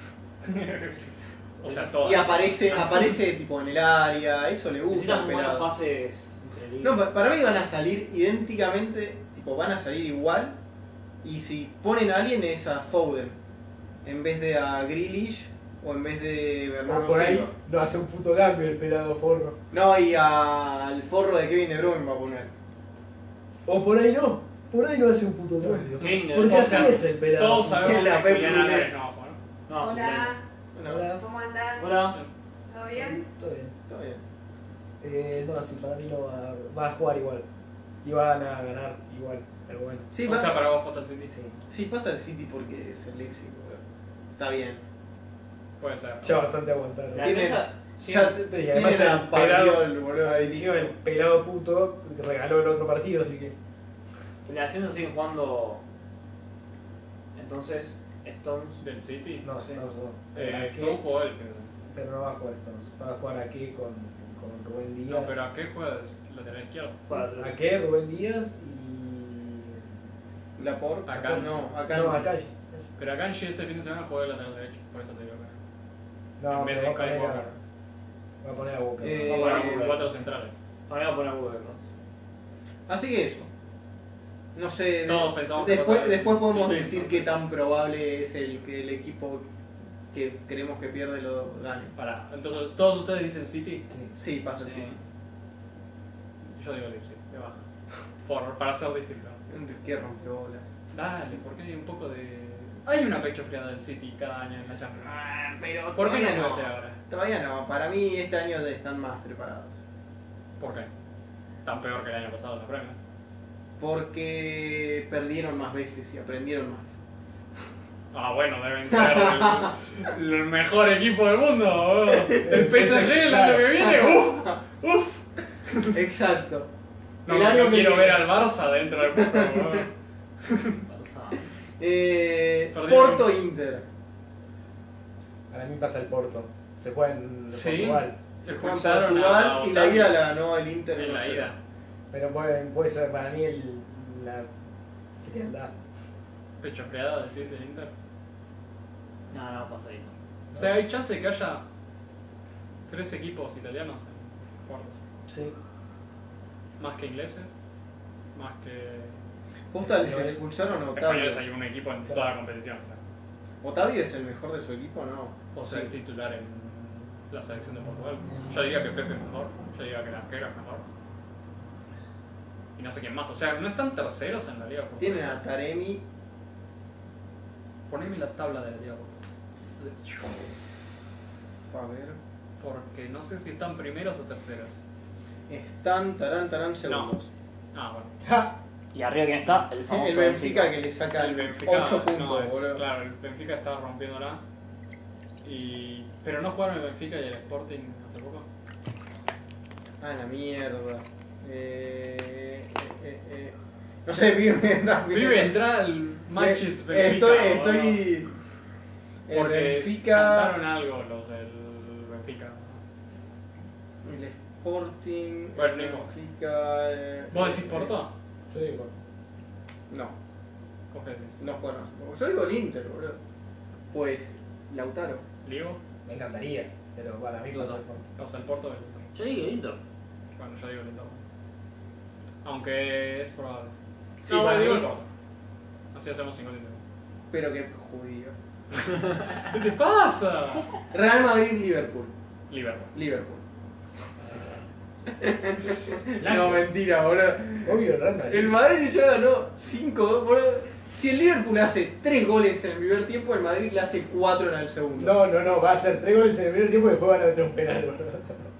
O sea, todo. Y aparece, aparece tipo en el área, eso le gusta Necesitan al buenos pelado. pases entre No, líneas. pa- para mí van a salir idénticamente, tipo van a salir igual. Y si ponen a alguien es a Foden, en vez de a Grealish o en vez de O Bernardo por ahí Silva. no hace un puto cambio el pelado forro. No, y al forro de Kevin De Bruyne va a poner. O por ahí no. Por ahí no hace un puto cambio. Kevin De Porque Bruyne. O sea, así es el pelado. Todos sabemos Es la que Pep Julián Brunel. Álvarez no va a jugar. No, suplente. Hola, Bueno, Hola. ¿cómo andan? Hola. ¿Todo bien? Todo bien. está bien. Eh, no, sí, para mí no va, va a jugar igual. Y van a ganar igual. Pero bueno. Sí, O va- sea, para vos pasa el City. Sí. sí, pasa el City porque es el éxito, boludo. Está bien. Puede ser. Ya bastante aguantado. La Tiene- defensa. Sí, Ya te, te Y además tienen el a Pariol, pelado- boludo, ahí Encima el listo. pelado puto que regaló el otro partido, así que. en la defensa siguen jugando. Entonces, Stones. Del City. No, Sí. Stones no. Eh, Ake, Stone jugó el fin de semana. pero no va a jugar Stones. Va a jugar aquí con, con Rubén No, Díaz. pero ¿a qué juega el lateral izquierdo? Juega- Ake, Rubén Díaz y. Laporte. Acá. No, acá No, no. Akanji. Pero acá este fin de semana juega el lateral derecho. Por eso te digo que. No, En vez pero de va a poner Kyle a. Walker. Va a poner a Boca. Eh, Va a jugar con cuatro centrales. Para mí va a poner Google, ¿no? Así que eso. No sé. Todos pensamos que después, pasa- después podemos sí, decir no qué sé. tan probable es el que el equipo que creemos que pierde lo gane. Pará, entonces todos ustedes dicen City. Sí. Sí, pasa el Sí. City. Yo digo Leipzig, de baja. Por, para ser distinto. Qué rompebolas. Dale, porque hay un poco de. Hay una pecho friada del City cada año en la Champions. Ah, pero ¿Por qué no todavía puede ser ahora? Todavía no. Para mí este año están más preparados. ¿Por qué? Tan peor que el año pasado en la Premier. Porque perdieron más veces y aprendieron más. Ah, bueno, deben ser el, el mejor equipo del mundo. boludo. El P S G el año que viene, uff, uff. Exacto. No, El año no que quiero viene. ver al Barça dentro de poco. boludo. Barça. Eh, Perdieron. Porto Inter. Para mí pasa el Porto. Se juega en Sí. Portugal. Se Juan expulsaron Portugal a y la Otavio ida la ganó el Inter. en uno la cero. ida. Pero puede, puede ser para mí el, la frialdad. Pecho friada, decís del Inter. No, no, pasadito. O sea, hay chance de que haya tres equipos italianos en cuartos. Sí. Más que ingleses, más que Justo les Españoles. expulsaron a Otavio. españoles. Hay un equipo en toda la competición. O sea, ¿Otavio es el mejor de su equipo? No. o sea, es titular en la selección de Portugal. Yo diría que Pepe es mejor, yo diría que el arquero es mejor. Y no sé quién más. O sea, no están terceros en la Liga Tienen Portuguesa. a Taremi. Poneme la tabla de la Liga Portuguesa. A ver. Porque no sé si están primeros o terceros. Están Tarán Tarán segundos. Ah, bueno. ¡Ja! ¿Y arriba quién está? El famoso El Benfica que le saca El Benfica, ocho puntos, no, es- boludo. claro, el Benfica está rompiéndola. Y... Pero no jugaron el Benfica y el Sporting hace poco. Ah, la mierda. Eh, eh, eh, eh. No sé, pibe, me estás Pibe, viendo. entra al Matches Eh, Benfica. Estoy, boludo. estoy. El Porque Benfica. cantaron algo los del Benfica. El Sporting. Bueno, el no importa. Benfica. eh, ¿Vos decís eh, Porto? Yo digo, No, ¿Vos qué decís? no jugaron hace poco. Yo digo el Inter, boludo. Pues, Lautaro. ¿Ligo? me encantaría, pero para mí pasa el Porto. ¿Pasa el Porto o el Inter? Yo digo Inter. Bueno, yo digo el Inter. Aunque es probable. Sí, no, para digo mí- el Porto. Así hacemos cincuenta y cinco. Pero qué judío. ¿Qué te pasa? Real Madrid-Liverpool. Liverpool. Liverpool. La- No, mentira, boludo. Obvio, el Real Madrid. El Madrid ya ganó cinco, boludo. Si el Liverpool hace tres goles en el primer tiempo, el Madrid le hace cuatro en el segundo. No, no, no, va a ser tres goles en el primer tiempo y después van a meter un penal, boludo.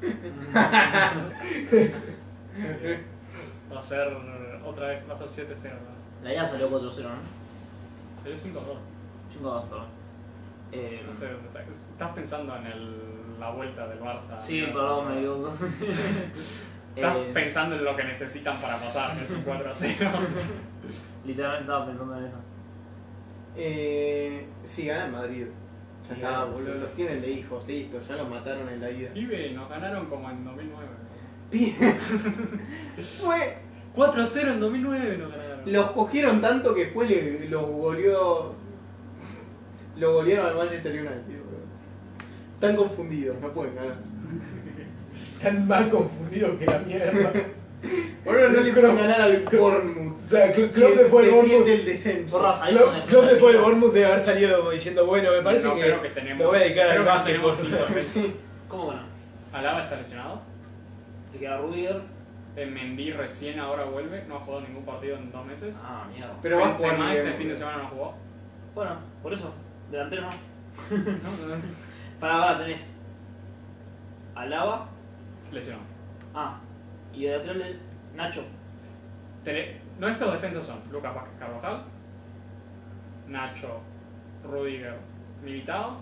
Va a ser otra vez, va a ser siete cero. ¿no? La ida salió cuatro cero, ¿no? Sería cinco dos. cinco dos, perdón. Eh, No sé dónde está. Estás pensando en el, la vuelta del Barça. Sí, ¿no? perdón, me equivoco. Estás Eh, pensando en lo que necesitan para pasar, que es un cuatro a cero. Literalmente estaba pensando en eso. Eh, sí, gana el Madrid. Ya Sí, está, gana. boludo. Los tienen de hijos, listo. Ya los mataron en la ida. Pibe, nos ganaron como en dos mil nueve. Fue. cuatro a cero en dos mil nueve nos ganaron. Los cogieron tanto que después le- los goleó. Lo golearon al Manchester United, boludo. Están confundidos, no pueden ganar. Tan mal confundido que la mierda. Boludo, no le Klopp- pueden ganar al Bournemouth. O sea, Klopp Que después del defiende Bournemouth. el descenso. Borras ahí Klopp con defensa Klopp de después del cinco. Bournemouth debe haber salido diciendo, bueno, me parece No, que, creo que tenemos- me voy a dedicar creo al que no básquetbol. tenemos cinco defensas. Sí. ¿Cómo que no? Alaba está lesionado. Te queda Rudiger. Eh, Mendy recién ahora vuelve. No ha jugado ningún partido en dos meses. Ah, mierda. Pero va a jugar Benzema bien, este fin de boludo. semana no jugó. Bueno, por eso. Delantero no. ¿No? Para ahora tenés Alaba. Lesionado. Ah. Y de atrás el Nacho. Tele- Nuestros defensas son Lucas Vázquez Carvajal, Nacho, Rudiger, Militao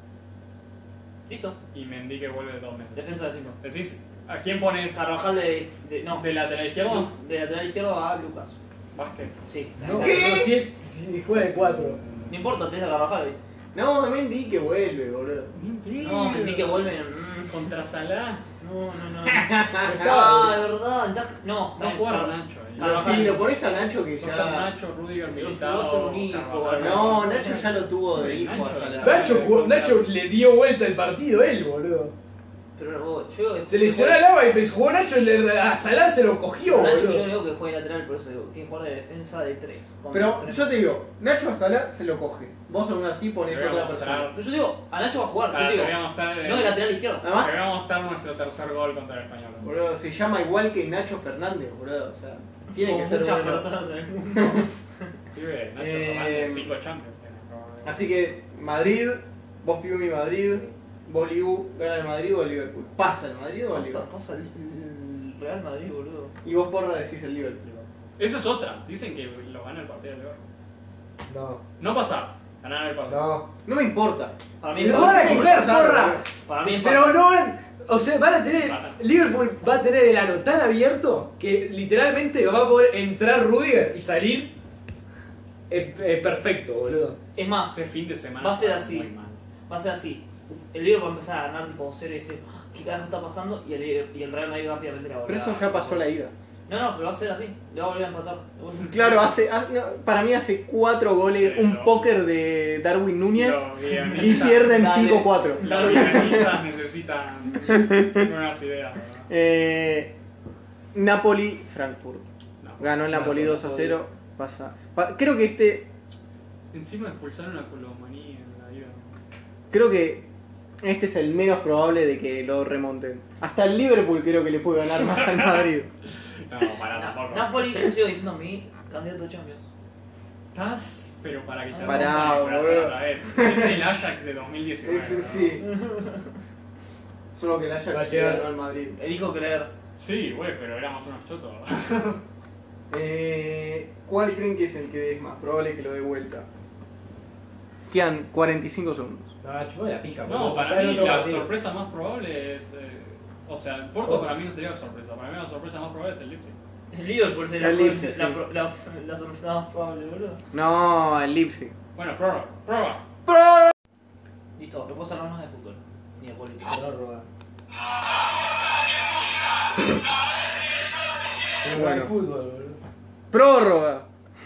Listo. y Mendy que vuelve de dos meses. Defensa de cinco. Decís, ¿a quién pones Carvajal de. de no. de lateral izquierdo? De lateral izquierdo a Lucas. Vázquez. Sí. No, ¿Qué? no, si, es, si juega de cuatro. No importa, tenés a Carvajal ahí. No, Mendy que vuelve, boludo. No, Mendy que vuelve. mm, Contra Salah. No, no, no. Estaba- Ah, de verdad. está- No, No está- jugaron está- Nacho. ahí. Carvajal. Si lo pones a Nacho que Va a ser ya. Nacho, Rudiger, Pero si Militao, va a ser un hijo, Carvajal. No, Nacho ya lo tuvo de Sí, hijo a Nacho. Salah. Nacho, jugó- Nacho le dio vuelta el partido él, boludo. Pero vos, yo digo que- Se lesionó el agua y pues jugó Nacho y le, a Salah se lo cogió, Nacho, yo boludo. digo que juegue lateral, por eso digo, tiene que jugar de defensa de tres. Pero yo te digo, Nacho a Salah se lo coge. Vos aún así Te pones voy a otra mostrar- persona. Pero yo digo, a Nacho va a jugar, Para, yo te digo. voy a mostrar el- No de lateral izquierdo. Además, Te voy a mostrar nuestro tercer gol contra el Español. boludo, se llama igual que Nacho Fernández, boludo. O sea, tiene Como que ser muchas bueno. personas en el mundo. Pibe, Nacho Eh, Fernández, cinco Champions tiene, probablemente. Así que Madrid, vos Piumi Madrid, vos Liu, gana el Madrid o el Liverpool. ¿Pasa el Madrid o el Pasa, Liverpool? pasa el, el Real Madrid, boludo. Y vos porra decís el Liverpool. Esa es otra. Dicen que lo gana el partido de Liverpool. No, No pasar, ganar el partido. no. No me importa. Para mí Se es lo van a empate. coger, porra. Para mí es Pero empate. no van. O sea, van a tener. Van a- Liverpool va a tener el ano tan abierto que literalmente va a poder entrar Rudiger y salir eh, eh, perfecto, boludo. Es más, Ese fin de semana Va a ser fue así. muy mal. va a ser así. El Liverpool va a empezar a ganar tipo cero y decir, "Ah, ¿qué carajo está pasando? Y el, y el Real Madrid rápidamente le va a Pero volver eso a- ya pasó la ida. No, no, pero va a ser así. Le va a volver a empatar. Claro, hace, ha- no, para mí hace cuatro goles, Sí, un no. póker de Darwin Núñez Los y guionistas- pierden Dale. cinco cuatro. Los guionistas necesitan nuevas ideas. ¿verdad? Eh, Napoli, Frankfurt. No. Ganó el Napoli Napoli, dos a cero. Pasa. Pa- creo que este. Encima expulsaron a Colomani en la ida. Creo que este es el menos probable de que lo remonten. Hasta el Liverpool creo que le puede ganar más al Madrid. No, para Na- tampoco. Napoli, yo sigo diciendo mi candidato a Champions. Estás, pero para que te Pará, rompan el corazón boludo. otra vez. Es el Ajax de dos mil diecinueve. Sí, ¿no? sí. Solo que el Va a Ajax llegar. ganó al Madrid. Elijo creer. Sí, güey, pero éramos unos chotos. Eh, ¿Cuál creen que es el que es más probable que lo dé vuelta? Quedan cuarenta y cinco segundos. No, chupame la pija, No, boludo. para Pasar mí el otro la partido. sorpresa más probable es. Eh, o sea, el Porto para mí no sería sorpresa. Para mí la sorpresa más probable es el Leipzig. El Liverpool sería El la, Leipzig, la, sí. pro- la, la sorpresa más probable, boludo. No, el Leipzig. Bueno, prueba, prueba. Listo, no puedo hablar más de fútbol. Ni de política. Prórroga. Pero Bueno. no hay fútbol, boludo. Prórroga.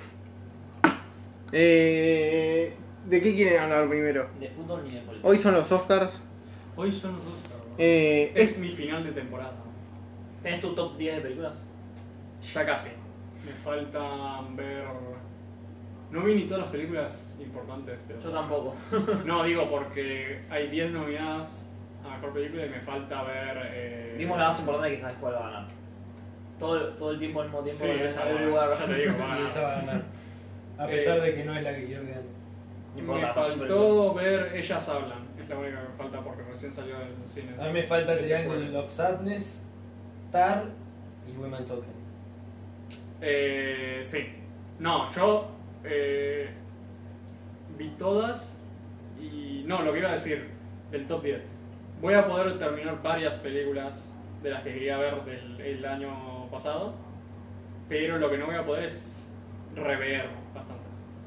Eh, ¿De qué quieren hablar primero? De fútbol ni de política. Hoy son los Oscars. Hoy son los dos. cabrón. Eh, Es mi final de temporada. ¿Tenés tu top diez de películas? Ya casi. Me faltan ver. No vi ni todas las películas importantes de los Yo Oscars. tampoco. No, digo porque hay diez nominadas a mejor película y me falta ver. Eh... Vimos la más importante que sabes cuál va a ganar. Todo, todo el tiempo al mismo tiempo. Sí, de- esa de- va- de- ya te digo, va a Sí, ganar. esa va a ganar. A pesar de que no es la que quiero que gane. No importa, Me fue súper faltó ver Ellas Hablan. Es la única que me falta porque recién salió en los cines. A mí me falta Este Triangle jueves. of Sadness, Tar y Women Token. Eh, sí. No, yo eh, vi todas y... No, lo que iba a decir del top diez. Voy a poder terminar varias películas de las que quería ver del el año pasado, pero lo que no voy a poder es rever bastantes.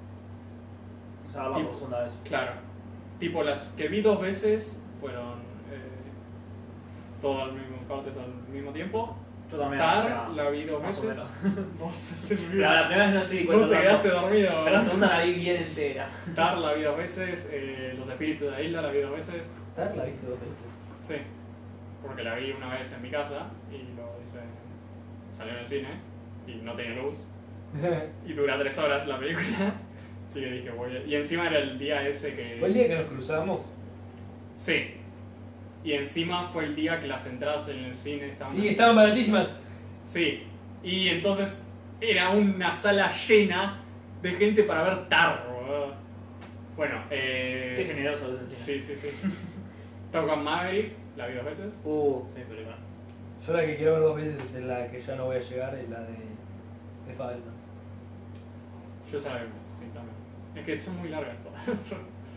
O sea, va Tipo- por segunda vez. Claro. Tipo, las que vi dos veces fueron eh, todo al mismo, partes al mismo tiempo. Yo también. o sea, Tar la vi dos más o veces. menos. Vos te Pero la primera vez no se di Vos cuenta te quedaste tanto. dormido. Pero la segunda la vi bien entera. Tar la vi dos veces, eh, Los Espíritus de la Isla la vi dos veces. Tar la viste dos veces. Sí, porque la vi una vez en mi casa y lo hice. Salió en el cine y no tenía luz. Y dura tres horas la película. Así que dije, voy a... Y encima era el día ese que. ¿Fue el día que nos cruzamos? Sí. Y encima fue el día que las entradas en el cine estaban. Sí, estaban baratísimas. Sí. Y entonces era una sala llena de gente para ver Tar. boludo. Bueno, eh. Qué generoso es el cine. Sí, sí, sí. Top Gun Maverick, la vi dos veces. Uh, sí, película. Yo la que quiero ver dos veces es la que ya no voy a llegar, es la de, de Fabelmans. Yo sabemos, sí, también. Es que son muy largas todas.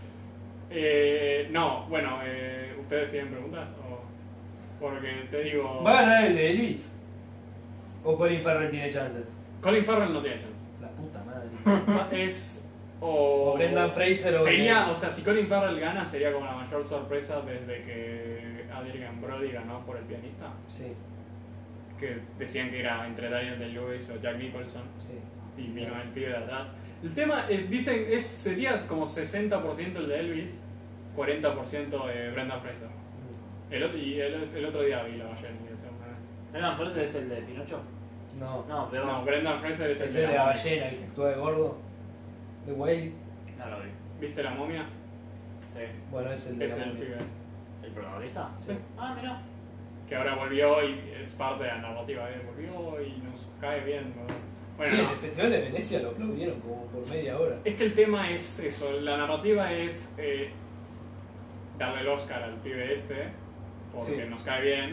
eh, no, bueno, eh, ¿ustedes tienen preguntas? O... Porque te digo. ¿Va a ganar el de Elvis? ¿O Colin Farrell tiene chances? Colin Farrell no tiene chance. La puta madre. Es. O, O Brendan Fraser o. Sería, o sea, si Colin Farrell gana, sería como la mayor sorpresa desde que Adrian Brody ganó por El Pianista. Sí, Que decían que era entre Daniel Day-Lewis o Jack Nicholson. sí. Y vino el pibe de atrás. El tema, es, dicen, es, sería como sesenta por ciento el de Elvis, cuarenta por ciento de Brendan Fraser. El, otro- y el, el otro día vi La Ballena y decía, ¿Brendan Fraser es el de Pinocho? No, No, pero no, Brendan Fraser es, es el el de la momia. ballena, el que actúa de gordo. The Whale. no lo vi. ¿Viste La Momia? Sí. Bueno, es el de Es la el momia. pibe ese. ¿El protagonista? Sí. Ah, mira. Que ahora volvió y es parte de la narrativa, ¿eh? Volvió y nos cae bien, ¿no? Bueno, Sí, no. en el Festival de Venecia lo aplaudieron como por media hora. Es que el tema es eso, la narrativa es eh, darle el Oscar al pibe este, porque Sí. nos cae bien,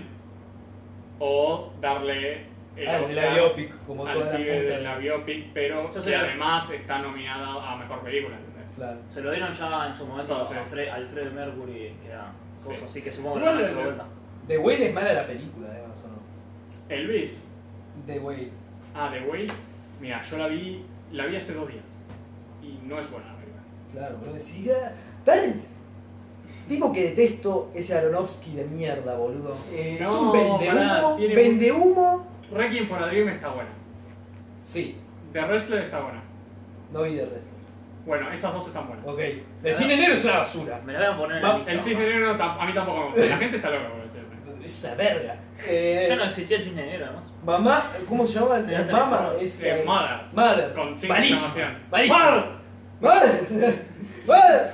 o darle el Ah, el de Oscar la biopic, como al toda la pibe puta. de la biopic, pero Yo que sé. además está nominada a Mejor Película, ¿entendés? Claro. Se lo dieron ya en su momento Entonces. a Fre- al Freddie Mercury, que era Sí. cosa, así que supongo que Igual le van a hacer el- vuelta. The Whale es mala la película, además, ¿o no? Elvis, The Whale. ah, The Way, mira, yo la vi, la vi hace dos días, y no es buena la película. Claro, boludo. Si ya. Tan. Tipo que detesto ese Aronofsky de mierda, boludo. Eh, No, es un vende pará, humo. tiene Vende humo. Requiem for a Dream está buena, Sí, The Wrestler está buena, no vi de resto. bueno, esas dos están buenas. Ok. El cine negro es una basura. Me la voy a poner en la Va- lista. El cisne negro no, tam- a mí tampoco me gusta. La gente está loca por decirme. Es una verga. Eh, Ya no existía el cisne negro, además. Mamá, ¿cómo se llama? Ya te Mamá recuerdo. es. Eh, eh, Mother. Mother. Con cinco Malísimo. exclamación. Malísimo. ¡Mother! ¡Mother! ¡Mother!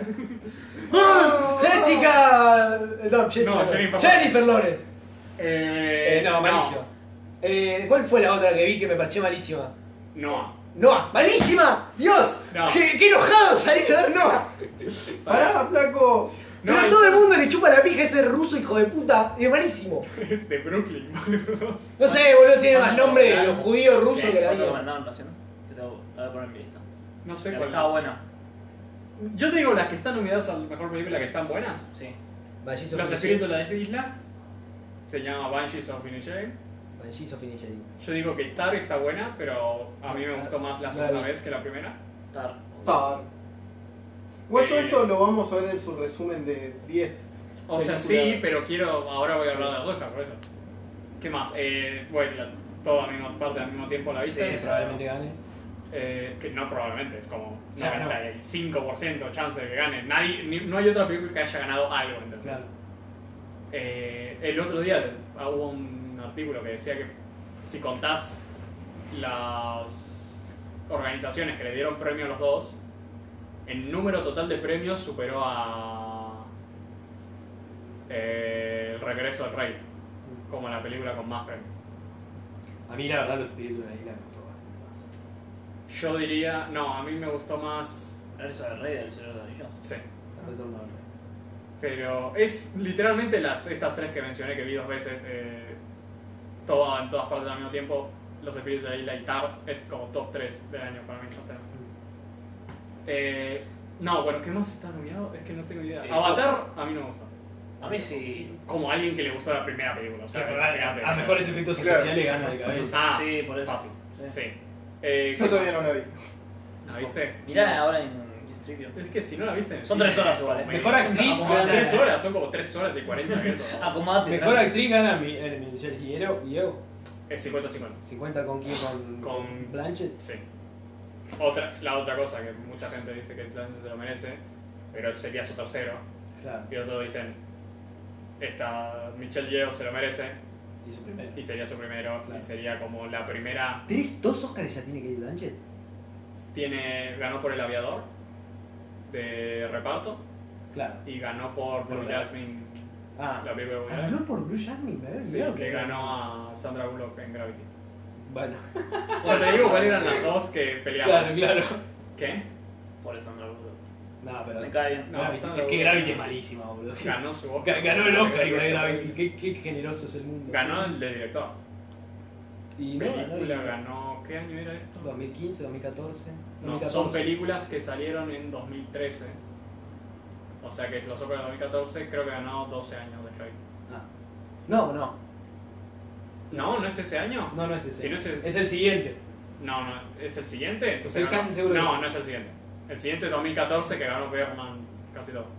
Jessica. No, Jessica. No, no. Jennifer Jennifer Lawrence. Eh, Eh, no, malísima. Eh, ¿Cuál fue la otra que vi que me pareció malísima? No. ¡Noah! ¡Malísima! ¡Dios! No. ¡Qué, qué enojado salí de ver Noah! Pará, flaco. No, Pero a hay- todo el mundo le chupa la pija ese ruso, hijo de puta. Es malísimo. Es de Brooklyn, boludo. No sé, boludo, tiene más ¿Cuándo nombre de recomendaron? los judíos rusos que la ¿Cuánto vida. recomendaron recién? Que te voy a poner en mi lista. No sé La que cuál. estaba buena. Yo te digo las que están nominadas a la mejor película que están buenas. Sí. Banshees of Los Inisherin. espíritus de la isla. Se llama Banshees of Inisherin. Banshees of Inisherin. Yo digo que Tar está buena, pero a mí me gustó más la segunda Dale. vez que la primera. Tar. Tar. Igual todo Eh. esto lo vamos a ver en su resumen de diez. O sea, películas. sí, pero quiero. Ahora voy a hablar de las Oscar, por eso. ¿Qué más? Eh, bueno, la, toda la misma parte al mismo tiempo la viste. Que probablemente gane. Eh, que no probablemente, es como Ya, no. noventa y cinco por ciento chance de que gane. Nadie, ni- no hay otra película que haya ganado algo, ¿entendés? Claro. Eh, el otro día hubo un artículo que decía que si contás las organizaciones que le dieron premio a los dos, el número total de premios superó a eh, El Regreso del Rey, como la película con más premios. A mí la verdad los espíritus de la isla me gustó bastante más. Yo diría, no, a mí me gustó más, ¿Regreso del Rey del Señor de los Anillos? sí, El retorno del rey. pero es literalmente las, estas tres que mencioné que vi dos veces, eh, todo, en todas partes al mismo tiempo, Los Espíritus de la Isla y Tar es como top tres del año para mí, o sea. Eh, no, bueno, ¿qué más está nominado? Es que no tengo idea. Eh, Avatar a mí no me gustó. A mí sí. Como alguien que le gustó la primera película, o sea, Claro, imagínate. a mejores efectos Claro. especiales gana de cabeza. Ah, Sí, por eso. fácil. Sí. Sí. Eh, Yo ¿qué todavía más? no la vi. ¿La viste? Mirá ahora en Streamio. Es que si no la viste en el Son cine, tres horas es como igual, eh. medio- Mejor actriz como gana- tres horas, son como tres horas y cuarenta minutos. ¿no? Acomodate. Mejor Fran. actriz gana mi, eh, Michelle Yeoh. Yeoh. Es cincuenta cincuenta. cincuenta con quién, con, Con- Blanchett. Sí. Otra, la otra cosa que mucha gente dice que Blanchett se lo merece, pero sería su tercero. Claro. Y otros dicen, esta Michelle Yeoh se lo merece Y su primero. y sería su primero. Claro. Y sería como la primera. ¿Tres, dos Oscars ya tiene Kate Blanchett? Tiene, ganó por El Aviador de reparto Claro. y ganó por Blue Verdad. Jasmine, Ah, la película de Blue ganó Jasmine. por Blue Jasmine, me había Sí, olvidado que ganó a Sandra Bullock en Gravity. Bueno, Ya te digo cuáles eran las dos que peleaban. claro, claro. ¿Qué? Por eso Sandra Bullock. No, pero. Me cae bien. No, Gravity, Sandra es que Bullock Gravity ganó. es malísima, boludo. Ganó su Oscar. Ga- Ganó el Oscar igual de Ganó Gravity. Qué, qué generoso es el mundo. Ganó el de director. Y no, Película ganó. ganó. ¿Qué año era esto? dos mil quince, dos mil catorce. No, son películas que salieron en dos mil trece. O sea que los Oscars de dos mil catorce creo que ganó doce años de Shrek. Ah. No, no. No, ¿no es ese año? No, no es ese. Si no es el- Es el siguiente. No, no, ¿es el siguiente? Entonces Estoy ganó- casi seguro que No, sí. no es el siguiente. El siguiente es dos mil catorce que ganó Bergman casi todo.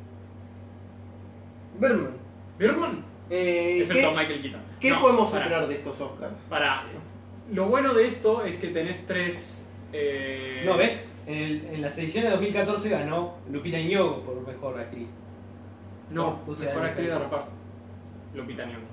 Berman. ¿Bergman? Eh, Es el Tom ¿Qué, Michael Keaton. qué No, podemos pará, esperar de estos Oscars? Pará. Lo bueno de esto es que tenés tres... eh, No, ¿ves? En, el- en las ediciones de dos mil catorce ganó Lupita Nyong'o por mejor actriz. No, doce mejor años. actriz de reparto. Lupita Nyong'o.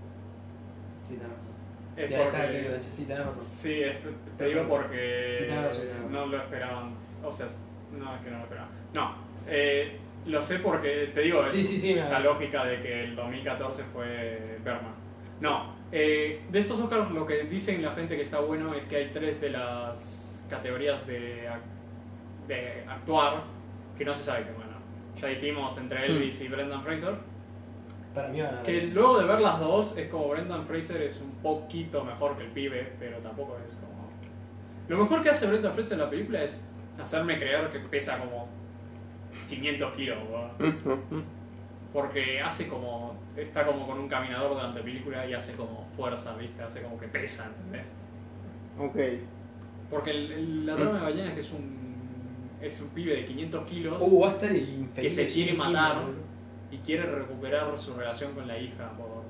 Sí, tenés razón. Es Sí, ahí está, porque- Kate Blanchett. Sí, tenés razón. Sí, es- te digo porque Sí, tenés razón, tenés razón. no lo esperaban. O sea, no es que no lo esperaban. No, eh, lo sé porque te digo, Sí, sí, sí. Me esta lógica de que el dos mil catorce fue Bergman. No, eh, de estos Oscars lo que dicen la gente que está bueno es que hay tres de las categorías de, ac- de actuar que no se sabe quién gana. Ya dijimos entre Elvis y Brendan Fraser. Para mí van a Que luego de ver las dos, es como Brendan Fraser es un poquito mejor que el pibe, pero tampoco es como... Lo mejor que hace Brendan Fraser en la película es hacerme creer que pesa como quinientos kilos, weón. Porque hace como... está como con un caminador durante la película y hace como fuerza, ¿viste? Hace como que pesa, ¿entendés? Ok. Porque el, el ladrón de ballenas que es un... es un pibe de quinientos kilos Uh, va a estar el infeliz. que se quiere Jimmy matar Kimmel, boludo. y quiere recuperar su relación con la hija por...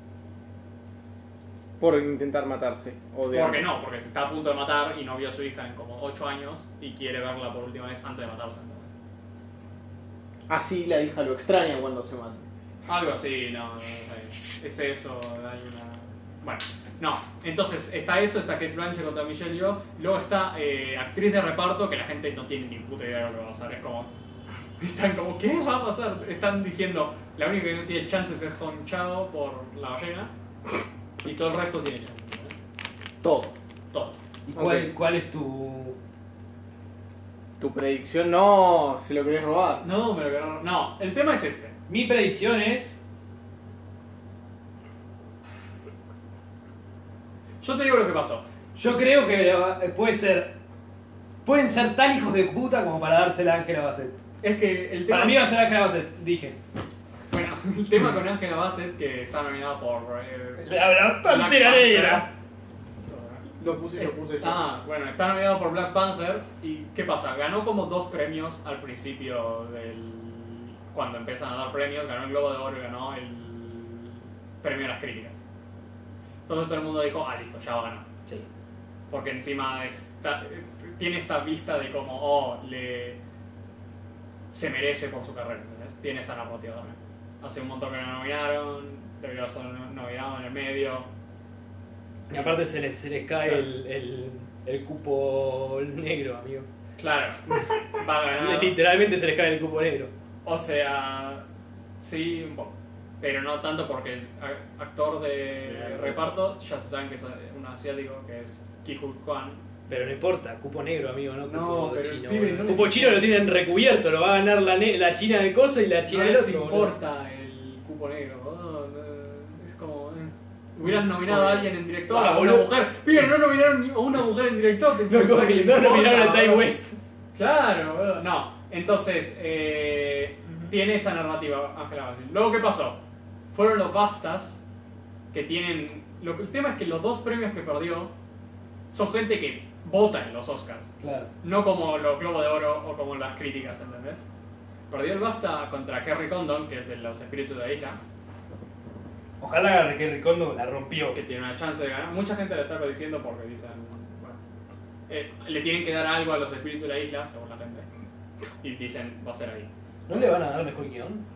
Por intentar matarse. O de Porque no, porque se está a punto de matar y no vio a su hija en como ocho años y quiere verla por última vez antes de matarse. Así la hija lo extraña cuando se mata. Algo así, no, no, no sé. Es eso, hay una... Bueno, no, entonces está eso, está Kate Blanchett contra Michelle Yeoh, luego está eh, actriz de reparto que la gente no tiene ni puta idea de lo que va a pasar, es como... Están como, ¿qué va a pasar? Están diciendo, la única que no tiene chances es Hong Chao por la ballena y todo el resto tiene chances, ¿entendés? Todo. Todo. ¿Y cuál, Ok. cuál es tu Tu predicción no se lo querés robar. No, me lo quiero- No, el tema es este. Mi predicción es. Yo te digo lo que pasó. Yo creo que puede ser. Pueden ser tan hijos de puta como para dársela a Ángela Bassett. Es que el tema... Para mí va a ser Ángela Bassett, dije. Bueno, el tema con Angela Bassett, que está nominada por... eh, La, la pantera Black negra. Panther. Lo puse yo, puse yo. Ah, bueno, está nominado por Black Panther. ¿Y qué pasa? Ganó como dos premios al principio del... Cuando empiezan a dar premios, ganó el Globo de Oro y ganó el premio a las críticas. Entonces todo el mundo dijo, ah, listo, ya va a ganar. Sí. Porque encima está, tiene esta vista de como, oh, le, se merece por su carrera, ¿entendés? Tiene esa narrativa también. Hace un montón que lo nominaron, debió ser nominado en el medio. Y aparte se les, se les cae Claro. el, el, el cupo negro, amigo. Claro, va a ganar. Literalmente se les cae el cupo negro. O sea, sí, un poco. Pero no tanto porque el a- actor de reparto ya se saben que es un asiático, que es Ki Hu Kwan. Pero no importa, cupo negro, amigo, no cupo No, pero el chino. pibe boludo. no El les cupo chino lo tienen recubierto, lo va a ganar la, ne- la China del coso y la China No del les otro. boludo. importa el cupo negro. Oh, no, es como... eh. Hubieran nominado a alguien en director, Ah, a una boludo. mujer. Miren, no nominaron ni a una mujer en director. que No, como que no importa, nominaron al Ty boludo. West. Claro, boludo. No. Entonces, eh, tiene esa narrativa Ángela Bassett. Luego, ¿qué pasó? Fueron los BAFTAs que tienen... Lo, el tema es que los dos premios que perdió son gente que vota en los Oscars. Claro. No como los Globos de Oro o como las críticas, ¿entendés? Perdió el BAFTA contra Kerry Condon, que es de Los Espíritus de la Isla, Ojalá que Ricondo la rompió. que tiene una chance de ganar. Mucha gente le está diciendo porque dicen, bueno, eh, le tienen que dar algo a Los Espíritus de la Isla, según la gente. Y dicen, va a ser ahí. ¿No le van a dar mejor guión?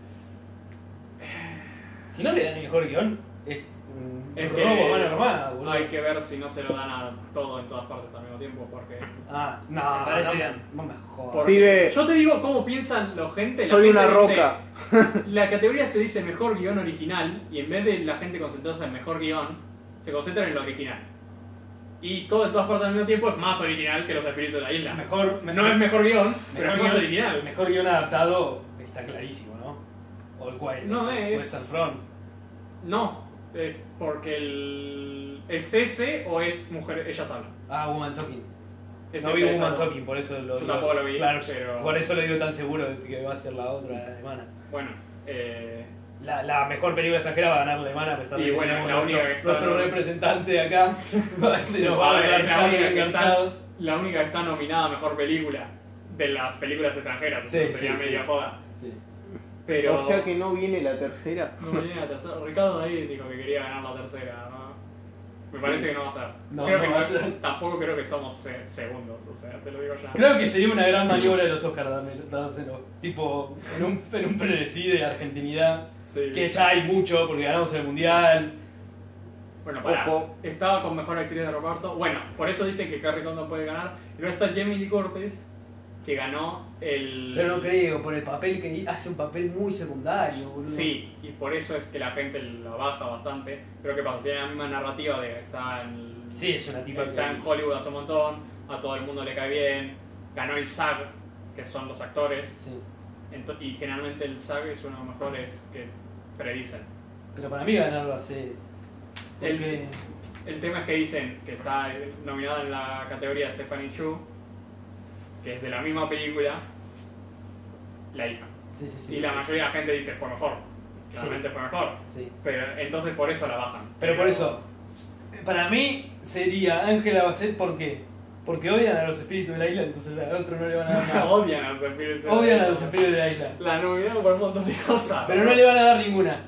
Si no le dan el mejor guión, es un Es robo que a mano armada, boludo. hay que ver si no se lo dan a todo en todas partes al mismo tiempo, porque... Ah, no, Me parece no, bien. no me jodas. porque- Pibe. Yo te digo cómo piensan la gente. La Soy gente una dice- roca. La categoría se dice mejor guión original y en vez de la gente concentrarse en mejor guión, se concentran en lo original. Y todo en todas partes al mismo tiempo es más original que Los Espíritus de la Isla. Mejor, No es mejor guión, pero es mejor más guión- original. El mejor guión adaptado está clarísimo, ¿no? All Quiet. No es- Western Front. No, es porque el... ¿Es ese o es mujer, ellas hablan? Ah, Woman Talking. Es No vi entre esas Woman dos. Talking, por eso lo Yo tampoco lo vi, Claro, pero- por eso lo digo tan seguro de que va a ser la otra alemana. Bueno, eh... La, la mejor película extranjera va a ganar la alemana a pesar de Y que bueno, tenemos la nuestro, única que está- nuestro representante de acá. Se nos va A a ver, dar es la Charlie única que está- enganchado. la única que está nominada a mejor película de las películas extranjeras. Sí, Eso sería sí, media sí. joda. Sí. Pero... O sea que no viene la tercera. No viene la tercera. Ricardo ahí dijo que quería ganar la tercera, ¿no? Me parece que no va a ser. No, creo no que va a no- ser. Tampoco creo que somos se- segundos, o sea, te lo digo ya. Creo que sería una gran maniobra de los Oscars dámelo- dárselo. Tipo, en un, en un frenesí de argentinidad. Sí. Que ya hay mucho porque ganamos el mundial. Bueno, pará. Ojo. Estaba con mejor actriz de reparto. Bueno, por eso dicen que Carrie Condon puede ganar. Y luego está Jamie Lee Curtis, que ganó el... Pero no creo, por el papel que hace un papel muy secundario, boludo. Sí, y por eso es que la gente la baja bastante. Pero ¿qué pasa? Tiene la misma narrativa de está en, Sí, es una tipa está que- en Hollywood hace un montón, a todo el mundo le cae bien. Ganó el SAG, que son los actores. Sí. Ento- y generalmente el SAG es uno de los mejores que predicen. Pero para mí ganarlo hace. El, Porque. el tema es que dicen que está nominada en la categoría Stephanie Chu, que es de la misma película, La hija. Sí, sí, sí. Y la mayoría de la gente dice fue mejor. Realmente fue mejor. Sí. Pero entonces por eso la bajan. Pero por eso, para mí sería Ángela Bassett, ¿por qué? Porque odian a los espíritus de la isla, entonces al otro no le van a dar nada. Odian a los espíritus. Odian a los espíritus de la isla. La nominaron por un montón de cosas. Pero no le van a dar ninguna.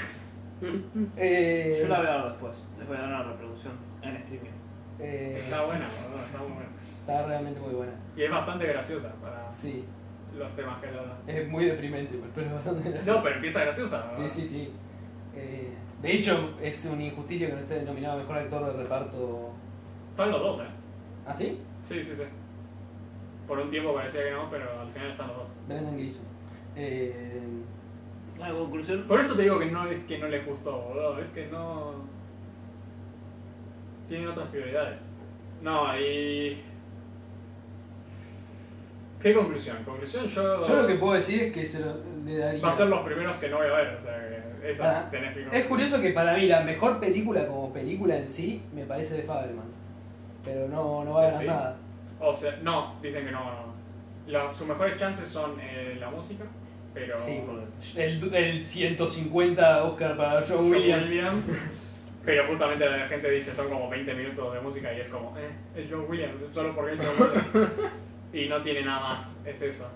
Eh, Yo la voy a ver después. Les voy a dar una reproducción en streaming. eh, Está buena, boludo, está muy buena. está realmente muy buena. Y es bastante graciosa para Sí, los temas que trata. es muy deprimente, pues, pero es bastante gracioso. No, pero empieza graciosa. Sí, ¿no? sí, sí. Eh, de hecho, es una injusticia que no esté nominado a mejor actor de reparto. Están los dos, eh. ¿Ah, sí? Sí, sí, sí. Por un tiempo parecía que no, pero al final están los dos. Brendan Gleeson. Eh, La conclusión. Por eso te digo que no es que no les gustó, boludo. Es que no. Tienen otras prioridades. No, y. ¿Qué conclusión? Conclusión yo... Yo lo que puedo decir es que se lo, le daría. Va a ser los primeros que no voy a ver, o sea, que esa Ah, tenés que... Es curioso que para mí la mejor película como película en sí me parece de Fabelmans. Pero no, no va a ganar Sí. nada. O sea, no, dicen que no, no. La- sus mejores chances son eh, la música, pero... Sí, porque el, el ciento cincuenta Oscar para John John Williams. Williams. Pero justamente la gente dice son como veinte minutos de música y es como, eh, es John Williams, es solo porque es John Williams. Y no tiene nada más, es eso.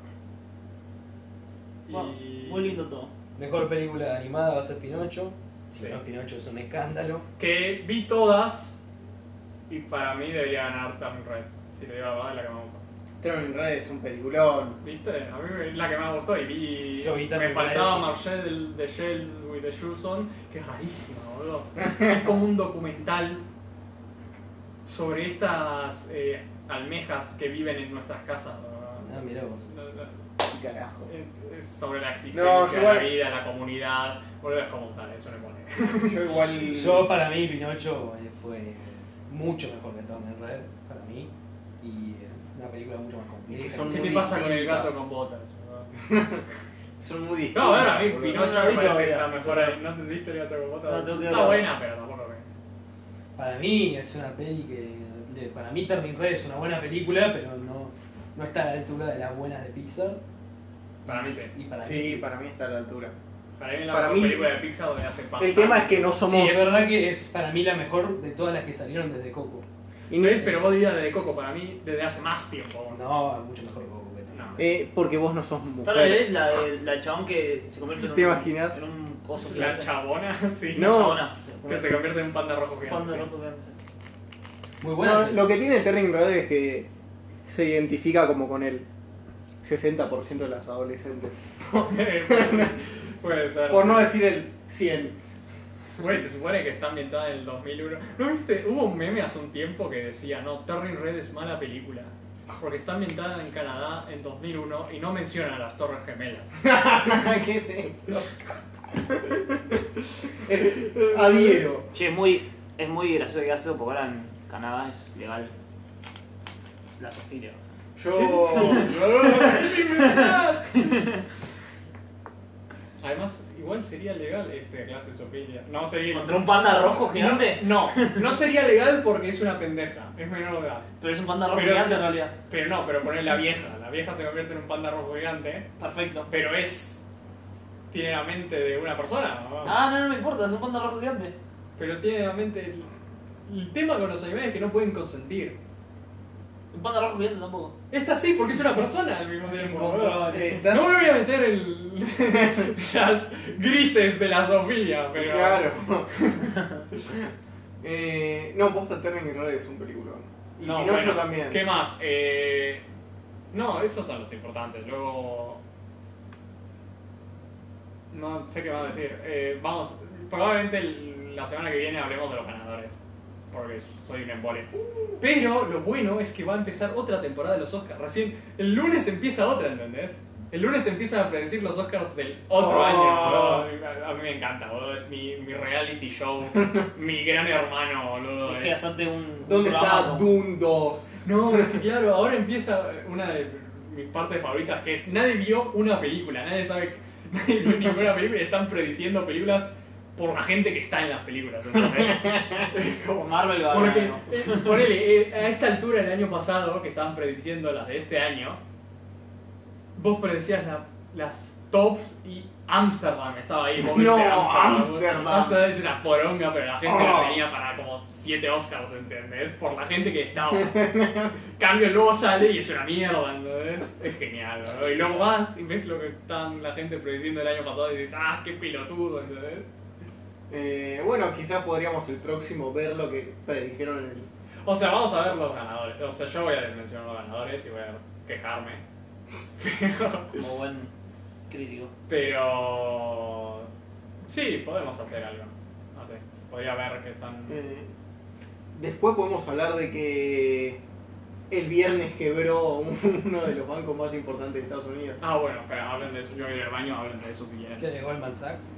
Bueno, Y... muy lindo todo. Mejor película animada va a ser Pinocho. Si Sí. no, Pinocho es un escándalo. Que vi todas y para mí debería ganar Turning Red. Si te digo la verdad, es la que me gustó. Turning Red es un peliculón. ¿Viste? A mí es la que me gustó y vi... Yo vi me Turning faltaba Red. Marcel de Shells with the Shoes On, que es rarísima, boludo. Es como un documental sobre estas eh, almejas que viven en nuestras casas. ¿no? Ah, mirá vos. Carajo. Es sobre la existencia, No, igual- la vida, la comunidad. Boludo, es como tal, eso me pone. Yo igual. Yo, para mí, Pinocho eh, fue mucho mejor que Turning Red, para mí. Y eh, una película mucho más compleja. Es que son ¿Qué muy te pasa con el distintas. gato con botas? boludo? Son muy distintos. No, bueno, a mí boludo. Pinocho No, no, me parece que todavía. está mejor ahí. ¿No entendiste el gato con botas? No, tengo que Está verlo. buena, pero tampoco lo veo. Para mí es una peli que. de- Para mí, Turning Red es una buena película, pero no, no está a la altura de las buenas de Pixar. Para mí sí. Y para Sí, mí. para mí está a la altura. Para mí es la Para mejor mí- película de Pixar de hace bastante. El tema es que no somos. Sí, es verdad que es para mí la mejor de todas las que salieron desde Coco. y no- ¿Ves? Pero vos dirías desde Coco, para mí desde hace más tiempo. No, mucho mejor Coco que Turning No. eh, porque vos no sos Tal vez mujer. es la del la chabón que se convierte en un, ¿Te imaginas? en un coso La gigante. chabona, sí. No. Chabona, se Que convierte se convierte en un panda rojo en un gigante. panda sí. rojo gigante. Muy buena. No, peli. lo que tiene Turning Red es que se identifica como con el sesenta por ciento de las adolescentes. Puede ser. Por sí. no decir el cien. Güey, se supone que está ambientada en el dos mil uno. ¿No viste? Hubo un meme hace un tiempo que decía, no, Turning Red es mala película. Porque está ambientada en Canadá en dos mil uno y no menciona las Torres Gemelas. ¿Qué sé? Adhiero. Che, es muy, es muy gracioso que hace porque ahora en Canadá es legal la zoofilia. Yo. Además, igual sería legal este clase de zoofilia. No sería... ¿Contra un panda rojo gigante? No, no sería legal porque es una pendeja. Es menor de edad. Pero es un panda rojo Pero gigante sí. en realidad. Pero no, pero poner la vieja. La vieja se convierte en un panda rojo gigante. Perfecto. Pero es... Tiene la mente de una persona, ¿no? Ah, no, no me importa, es un panda rojo gigante. Pero tiene la mente... El, el tema con los animales es que no pueden consentir. Un panda rojo gigante tampoco. Esta sí, porque es una persona al mismo tiempo. boludo. Eh, ¿estás- No me voy a meter en las grises de la zoofilia, pero... Claro. eh, no, posta Turning Red es un peliculón. Y No, Pinocho bueno, también. ¿Qué más? Eh... No, esos son los importantes. Luego... No sé qué más decir. Eh, vamos, probablemente el- la semana que viene hablemos de los ganadores. Porque soy un embole. Pero lo bueno es que va a empezar otra temporada de los Oscars. Recién, el lunes empieza otra, ¿entendés? El lunes empiezan a predecir los Oscars del otro Oh. año, boludo. A, a mí me encanta, boludo. Es mi, mi reality show, mi gran hermano, boludo. Es que Es- hacerte un. ¿Dónde un está programa con- Dune dos? No, es que claro, ahora empieza una de mis partes favoritas, que es nadie vio una película, nadie sabe, nadie vio ninguna película y están prediciendo películas por la gente que está en las películas, ¿entendés? Es como... Marvel va a Porque, ganar, ¿no? eh, ponele, eh, a esta altura del año pasado, que estaban prediciendo las de este año, vos predecías la- las tops y Amsterdam estaba ahí. Vos No, viste Amsterdam. Amsterdam es una poronga, pero la gente Oh. la tenía para como siete Oscars, ¿entendés? Por la gente que estaba. Cambio, luego sale y es una mierda, ¿entendés? Es genial, ¿no? Y luego vas y ves lo que estaban la gente prediciendo el año pasado y dices, ah, qué pelotudo, ¿entendés? Eh, bueno, quizás podríamos el próximo ver lo que predijeron en el. O sea, vamos a ver los ganadores. O sea, yo voy a mencionar los ganadores y voy a quejarme. Pero... Como buen crítico. Pero... Sí, podemos hacer algo. No sé, podría ver que están... Eh, después podemos hablar de que el viernes quebró uno de los bancos más importantes de Estados Unidos. Ah, bueno, espera, hablen de eso. Yo voy a ir al baño, hablen de eso si quieren. ¿Qué de Goldman Sachs?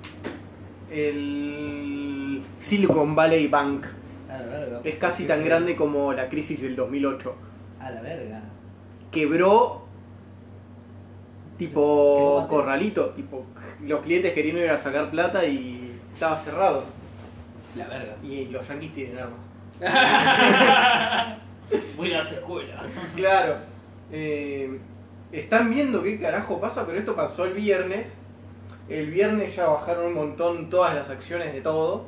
El Silicon Valley Bank A la verga. es casi tan grande como la crisis del dos mil ocho. A la verga. Quebró tipo corralito, tipo los clientes queriendo ir a sacar plata y estaba cerrado. La verga. Y los yanquis tienen armas. Voy a las escuelas. Claro. Eh, están viendo qué carajo pasa, pero esto pasó el viernes. El viernes ya bajaron un montón todas las acciones de todo.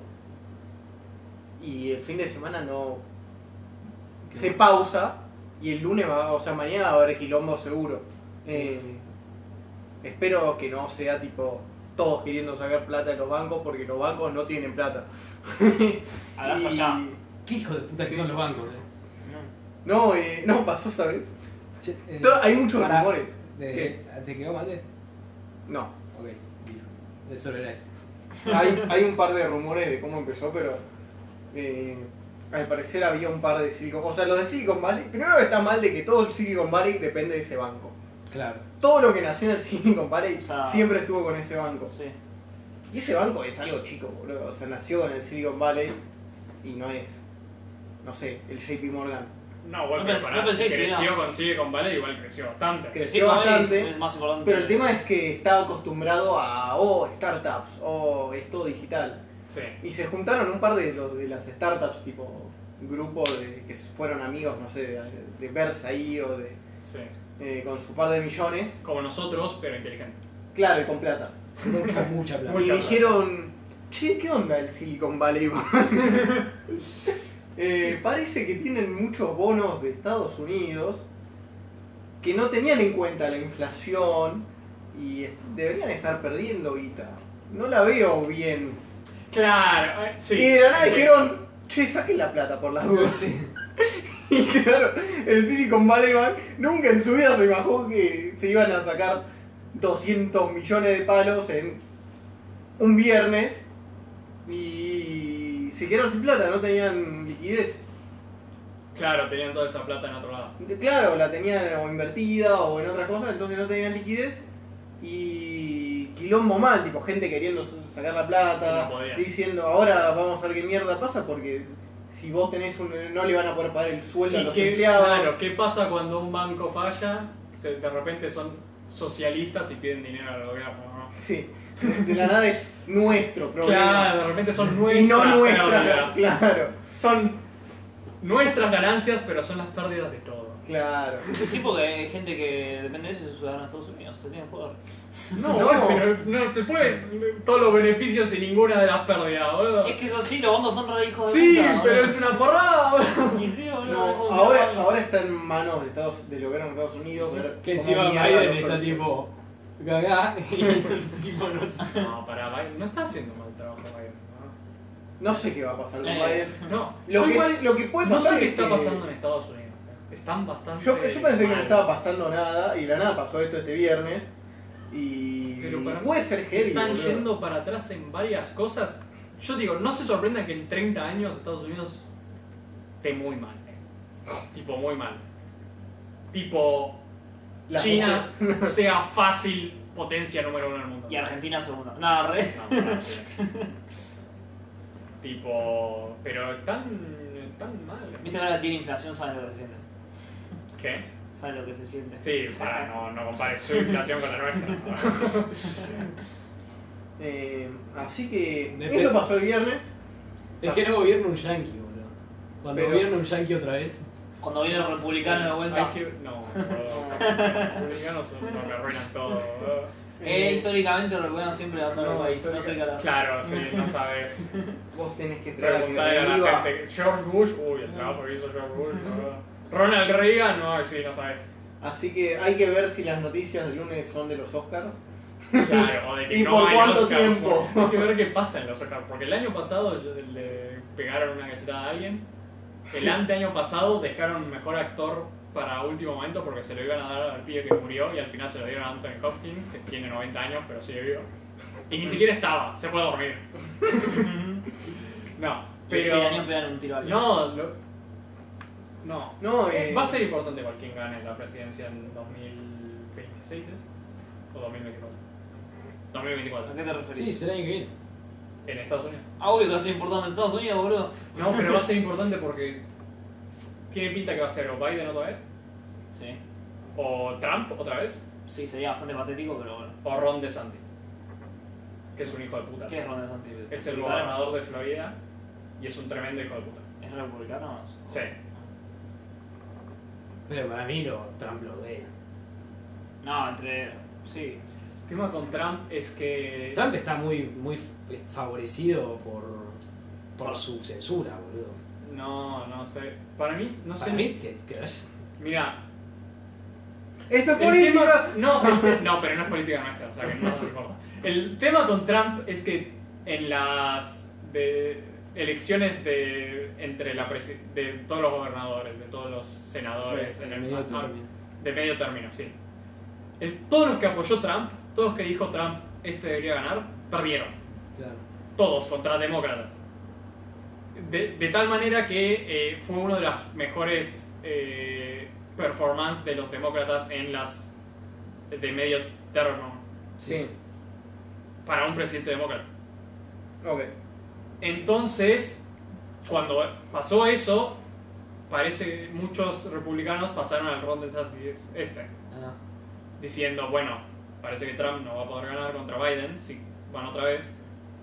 Y el fin de semana no. Se pausa. Y el lunes va, o sea, mañana va a haber quilombo seguro. Eh, espero que no sea tipo todos queriendo sacar plata de los bancos porque los bancos no tienen plata. Hagas Y- allá. Qué hijo de puta que son los bancos, eh. No, eh, no pasó, ¿sabes? Che, eh, To- Hay muchos pará, rumores. de- ¿Qué? ¿Te quedó mal? eh? No. Ok, dijo. Eso era eso. Hay, hay un par de rumores de cómo empezó, pero eh, al parecer había un par de Silicon Valley. O sea, los de Silicon Valley, primero está mal de que todo el Silicon Valley depende de ese banco. Claro. Todo lo que nació en el Silicon Valley O sea, siempre estuvo con ese banco. Sí. Y ese banco es algo chico, boludo. O sea, nació en el Silicon Valley y no es, no sé, el J P Morgan. No, bueno, No pero pensé- pará, no pensé si que creció tenía- con Silicon Valley, igual creció bastante. Creció Sí, para mí bastante, es más importante. pero el tema es que estaba acostumbrado a, oh, startups, oh, es todo digital. Sí. Y se juntaron un par de, los, de las startups, tipo grupo de, que fueron amigos, no sé, de, de Versailles o de, Sí. eh, con su par de millones. Como nosotros, pero inteligente. Claro, y con plata. Mucha, mucha plata. Y Mucha dijeron, che, ¿qué onda el Silicon Valley? eh, parece que tienen muchos bonos de Estados Unidos que no tenían en cuenta la inflación y es- deberían estar perdiendo guita. No la veo bien. Claro, eh, sí. Y de la nada Sí. dijeron, che, saquen la plata por las dudas. Sí. Y claro, el Silicon Valley Bank nunca en su vida se imaginó que se iban a sacar doscientos millones de palos en un viernes y se quedaron sin plata, no tenían liquidez. Claro, tenían toda esa plata en otro lado. Claro, la tenían o invertida o en otras cosas, entonces no tenían liquidez y quilombo mal, tipo gente queriendo sacar la plata, No podía. diciendo ahora vamos a ver qué mierda pasa porque si vos tenés un, no le van a poder pagar el sueldo a ¿Y los qué, empleados. claro, ¿qué pasa cuando un banco falla? Se- de repente son socialistas y piden dinero al gobierno, ¿no? Sí, de la nada es nuestro problema. Claro, de repente son nuestras y no nuestra, pérdidas. claro, Son nuestras ganancias, pero son las pérdidas de todo. claro. Sí, porque hay gente que depende de eso y es ciudadano de Estados Unidos. Se tiene que joder. No, No. pero no se pueden todos los beneficios y ninguna de las pérdidas, boludo. Es que es así, los bandos son re hijos de Sí, puta. pero boludo. es una porrada, boludo. Y sí, boludo. No, funciona ahora, mal. ahora está en manos de Estados, del gobierno de Estados Unidos. Sí, ver Que cómo encima mierda Biden lo está soluciona. tipo. Cagá. Y el tipo no. No, para Biden no está haciendo mal trabajo Biden. No sé qué va a pasar con Eh, Biden. No, no. Lo Yo que, igual lo que puede no pasar sé qué es está que- pasando en Estados Unidos. Están bastante. Yo, yo pensé que no mal. estaba pasando nada y de la nada pasó esto este viernes. Y, Pero para y puede ser heavy. Están boludo. yendo para atrás en varias cosas. Yo digo, no se sorprendan que en treinta años Estados Unidos esté muy mal. eh. Tipo, muy mal. Tipo, La China mujer- sea fácil potencia número uno del mundo. Y Argentina segunda. No, re. No, no, no. Tipo, pero están, están mal. Viste que ahora tiene inflación, saben lo que se siente. ¿Qué? Saben lo que se siente. Sí, para, no, no compares su inflación con la nuestra. ¿no? Eh, así que Depende. eso pasó el viernes. Es que no gobierna un yankee, boludo. Cuando Pero- gobierna un yankee otra vez. Cuando viene el republicano de vuelta. Hay que, no, boludo. Los republicanos son los que arruinan todo. boludo. Eh, históricamente el republicano siempre levantó el país. No sé qué hablar. Claro, sí, no sabes. Vos tenés que esperar a que Preguntarle a la reviva. gente. George Bush, uy, el trabajo que hizo George Bush. boludo. Ronald Reagan, no, sí, no sabes. Así que hay que ver si las noticias del lunes son de los Oscars. Claro, o de que ¿Y no por hay cuánto Oscars, tiempo? por- Hay que ver qué pasa en los Oscars. Porque el año pasado le pegaron una cachetada a alguien. El anteaño pasado dejaron mejor actor para último momento porque se lo iban a dar al pibe que murió y al final se lo dieron a Anthony Hopkins, que tiene noventa años pero sigue vivo. Y ni siquiera estaba, se fue a dormir. No, Pero. Este año pero. pegan un tiro al No, lo- no. No, eh, Va a ser importante igual quien gane la presidencia en dos mil veintiséis, ¿es? ¿O dos mil veinticuatro? dos mil veinticuatro. ¿A qué te referís? Sí, será el año que viene. En Estados Unidos. Ah, obvio que va a ser importante en Estados Unidos, boludo. No, pero va a ser importante porque tiene pinta que va a ser o Biden otra vez, Sí. o Trump otra vez, Sí, sería bastante patético, pero bueno. O Ron DeSantis, que es un hijo de puta. ¿Qué es Ron DeSantis? Es el ¿Republicano? gobernador de Florida y es un tremendo hijo de puta. ¿Es republicano? Sí. Pero para mí lo, Trump lo odia. No, entre... Sí. El tema con Trump es que... Trump está muy, muy favorecido por, por su censura, boludo. No, no sé. Para mí, no Para sé. mí, que, que vaya- Mira, ¡Esto es el política! tema- no, el te- no, pero no es política nuestra, o sea que no nos importa. El tema con Trump es que en las de elecciones de entre la presi- de todos los gobernadores, de todos los senadores Sí, en el medio ah, término. de medio término, sí. El- todos los que apoyó Trump, todos los que dijo Trump este debería ganar, perdieron. Claro. Todos contra demócratas. De, de tal manera que eh, fue uno de las mejores eh, performances de los demócratas en las de medio término Sí, para un presidente demócrata. ok. Entonces, cuando pasó eso, parece que muchos republicanos pasaron al Ron DeSantis este, Ah, diciendo, bueno, parece que Trump no va a poder ganar contra Biden si van otra vez.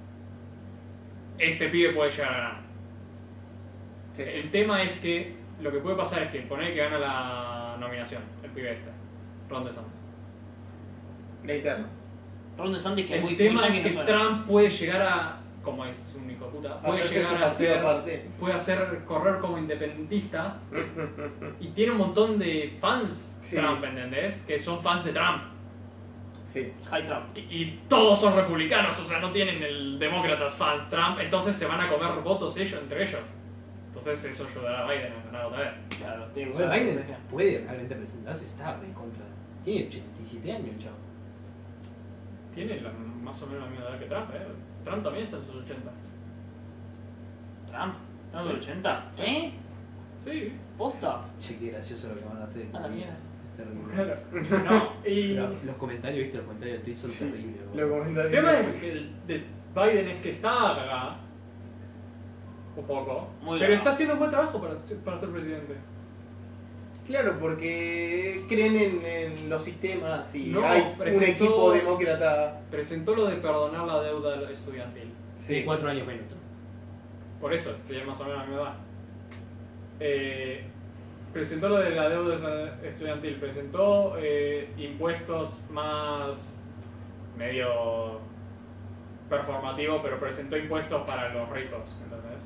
Este pibe puede llegar a ganar. Sí. El tema es que lo que puede pasar es que poner que gana la nominación, el pibe este, Ron DeSantis. La interna. Ron DeSantis que El muy, muy tema yankee es me que suena. Trump puede llegar a, como es un hijo de puta, puede Hacerse su llegar a partido ser, aparte. puede hacer correr como independentista y tiene un montón de fans Sí. Trump, ¿entendés? Que son fans de Trump. Sí. High Trump. Y, y todos son republicanos, o sea, no tienen el demócratas fans Trump, entonces se van a comer votos ellos entre ellos. Entonces eso ayudará a Biden a ganar otra vez. Claro, tiene que Bueno, usar Biden estrategia. puede realmente presentarse, está re contra. Tiene ochenta y siete años, chavo. Tiene la- más o menos la misma edad que Trump, ¿eh? Trump también está en sus ochenta. Trump, ¿estás en Sí. los ochenta? Sí. ¿Eh? Sí, ¿Posta? Che, qué gracioso lo que mandaste. A la mierda. Es terrible. claro. No, y Pero los comentarios, viste, los comentarios de Twitch son Sí. terribles, Lo boludo. el comentario. tema de, de Biden es que está cagada. Un poco. Muy pero cagada. está haciendo un buen trabajo para, ser- para ser presidente. Claro, porque creen en, en los sistemas y No, hay un presentó- equipo demócrata. Presentó lo de perdonar la deuda estudiantil. Sí, cuatro años menos. Por eso, tiene más o menos la misma edad. Eh, presentó lo de la deuda estudiantil, presentó eh, impuestos más medio performativo, pero presentó impuestos para los ricos, ¿entendés?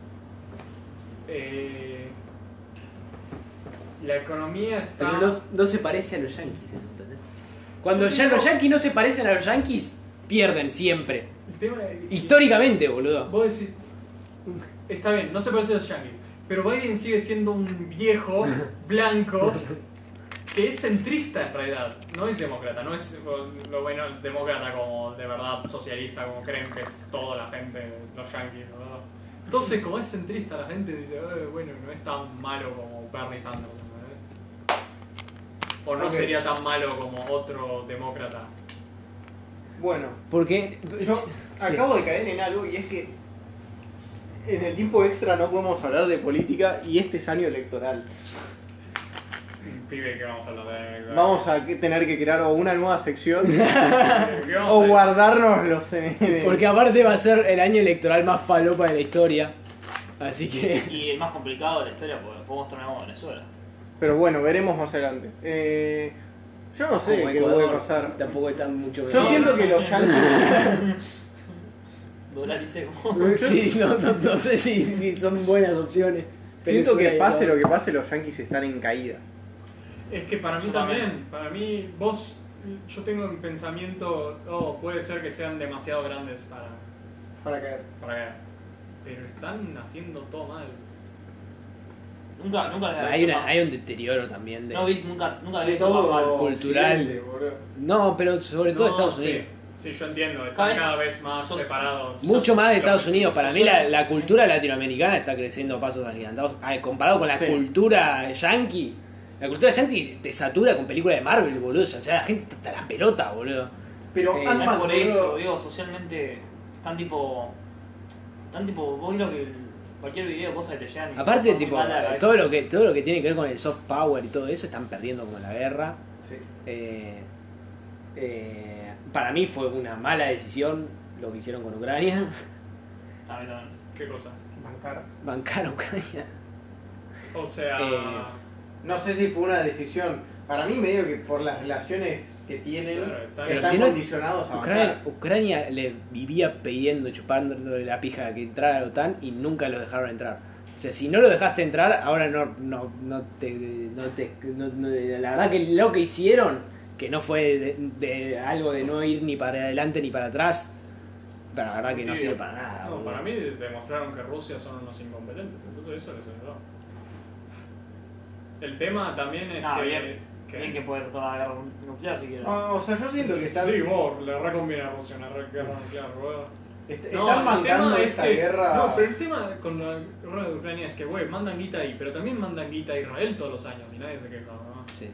Eh, la economía está... Pero no, no se parece a los yankees, eso, ¿entendés? Cuando ya los yankees no se parecen a los yankees, pierden siempre. El tema de- Históricamente, boludo. Vos decís, está bien, no se parece a los Yankees, pero Biden sigue siendo un viejo blanco que es centrista en realidad, no es demócrata, no es lo bueno demócrata como de verdad socialista, como creen que es toda la gente, los Yankees, ¿no? Entonces, como es centrista, la gente dice, "Eh, bueno, no es tan malo como Bernie Sanders, ¿no? O no Ok. sería tan malo como otro demócrata. Bueno, Porque. yo acabo de caer en algo y es que en el tiempo extra no podemos hablar de política y este es año electoral. Pibe, que vamos a hablar de... Vamos a que- tener que crear o una nueva sección ¿Qué vamos a o hacer? guardarnos los N D. Porque aparte va a ser el año electoral más falopa de la historia. Así que. Y el más complicado de la historia, porque podemos tornear como Venezuela. Pero bueno, veremos más adelante. Eh, yo no sé como qué Ecuador, puede pasar. Tampoco está mucho Yo mejor. siento que los Yankees. Dolaricemos. Sí, no, no, no sé si, si son buenas opciones. Siento que Venezuela y pase Ecuador. lo que pase, los Yankees están en caída. Es que para mí Yo también, también. para mí, vos, yo tengo un pensamiento, oh, puede ser que sean demasiado grandes para, Para caer. para caer, pero están haciendo todo mal. Nunca, nunca les había Hay, visto una, más- hay un deterioro también de. No vi, nunca, nunca les De había visto más todo mal. cultural. occidente, boludo. No, pero sobre todo No, Estados sí, Unidos. Sí, yo entiendo, Cada están vez- cada vez más sos- separados. Mucho más de Lo- Estados Unidos. Para mí la, la cultura latinoamericana está creciendo a pasos agigantados. Al- Comparado con la Sí. cultura yankee. La cultura yankee te satura con películas de Marvel, boludo. O sea, la gente está hasta la pelota, boludo. Pero Eh, No es Ant-Man, por boludo, eso, digo, socialmente están tipo. Están tipo. Vos lo que. Cualquier video, cosas que te llegan. y Aparte, están muy tipo, mal de la cabeza. todo lo que todo lo que tiene que ver con el soft power y todo eso están perdiendo como la guerra. Sí. Eh, Eh, para mí fue una mala decisión lo que hicieron con Ucrania. A mí también. ¿Qué cosa? Bancar. Bancar a Ucrania. O sea... Eh, No sé si fue una decisión. Para mí medio que por las relaciones que tienen, Claro, está que bien. están si no- condicionados a Ucrania, bancar. Ucrania le vivía pidiendo, chupándole la pija que entrara a la OTAN y nunca lo dejaron entrar. O sea, si no lo dejaste entrar, ahora no, no, no te... No te no- no- la verdad que lo que hicieron, que no fue de, de algo de no ir ni para adelante ni para atrás, pero la verdad que no Sí, sirve para nada. No, boludo. para mí demostraron que Rusia son unos incompetentes, entonces eso les ayudó. El tema también es No, que... bien. que- Bien que puede tratar la guerra nuclear si quieres. No, o sea, yo siento que están, Sí, vos, le reconviene a Rusia una re- guerra nuclear, boludo. est- No, están el bancando tema es esta que- guerra. No, pero el tema con la guerra de Ucrania es que, güey, mandan guita ahí, pero también mandan guita a Israel todos los años y nadie se queja, ¿no? Sí.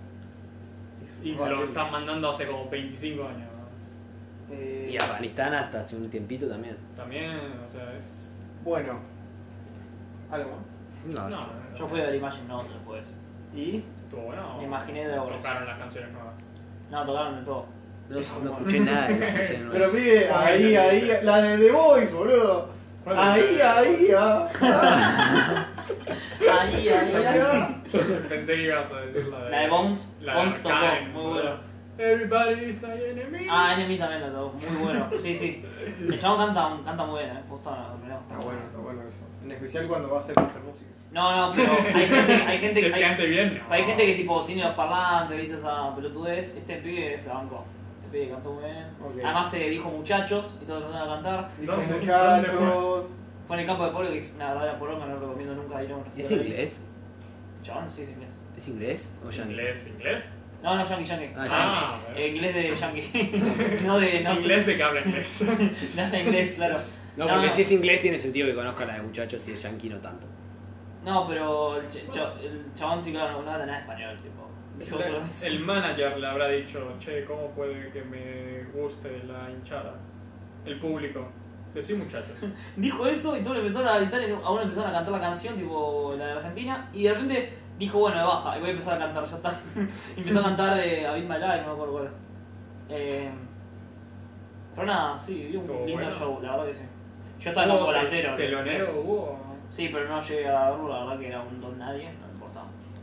Y lo están mandando hace como veinticinco años, ¿no? Eh, Y Afganistán hasta hace un tiempito también. También, o sea, es... Bueno, algo. No, No, yo- no, Yo fui a ver Imagine no después. Y estuvo bueno. Me imaginé de obras. Tocaron las canciones nuevas. No, tocaron de todo. no, no escuché nada de las canciones nuevas. pero pide ahí, ahí, la de The Voice, boludo. ¿Cuál Ahí, es? ahí, ah, ah, Ahí, ahí, ahí, ahí. ah. Pensé que ibas a decir la de... La de Bones. La de Bones tocó, Arcane, muy boludo. bueno. Everybody is my enemy. Ah, Enemy también la tocó, muy bueno. Sí, sí. El chabón canta, canta muy bien, eh. Justo la primera. Está bueno, está bueno eso. En especial cuando vas a escuchar música. No, no, pero hay gente, hay gente Que que. te Hay, cante bien, ¿no? hay gente que tipo tiene los parlantes, viste esa pelotudez. Este pibe se bancó. Este pibe cantó muy bien. Ok. Además se dijo muchachos y todos empezaron a cantar. Dijo ¿Dónde- muchachos. Fue en el campo de polo, que es una verdadera poronga, no lo recomiendo nunca ir a un ¿Es recital. inglés? Chabón, sí, es inglés. ¿Es inglés o yankee? ¿Inglés? ¿Inglés? No, no, yankee, yankee. Ah, Ah, bueno. Eh, inglés de yankee. no de. No, Inglés de que habla inglés. No de inglés, claro. No, porque si es inglés tiene sentido que conozca la de muchachos, si es yankee no tanto. No, pero el, ch- cha- el chabón, sí, claro, no, no habla nada de español, tipo. Dijo solo eso. El manager le habrá dicho, che, ¿cómo puede que me guste la hinchada? El público. Decí muchachos. Dijo eso y todos le empezaron a gritar y aún empezaron a cantar la canción, tipo la de Argentina, y de repente dijo, bueno, de baja, y voy a empezar a cantar, ya está. Y empezó a cantar eh, A Beat My Life, no me acuerdo cuál. Eh, pero nada, sí, dio un Estuvo lindo bueno. show, la verdad que sí. Yo estaba en un ¿Hubo volantero. te- ¿Telonero hubo? Sí, pero no llegué a verlo, la verdad que era un don nadie, no me importaba.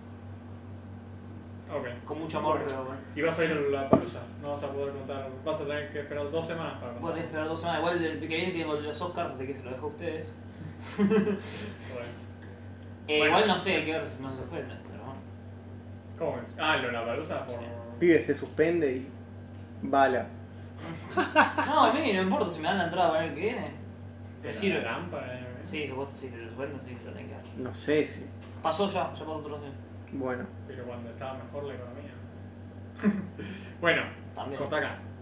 Ok. Con mucho amor, Bueno. pero bueno. Y vas a ir a la palusa. No vas a poder contar. Vas a tener que esperar dos semanas para Voy a contar. tener que esperar dos semanas, igual el que viene tiene los Oscars, así que se lo dejo a ustedes. Bueno. Eh, Bueno. Igual no sé, hay que ver si no se suspende, pero bueno. ¿Cómo es? Ah, lo de la palusa. Por... Sí. Pibe se suspende y. Bala. No, a mí no importa si me dan la entrada para el que viene. Me ¿La sirve. lámpara? eh. Sí, supuesto, sí, que se suspende, sí, se lo tienen que dar. No sé si. Pasó ya, ya pasó otro año. Bueno. Pero cuando estaba mejor la economía. Bueno, También. corta acá.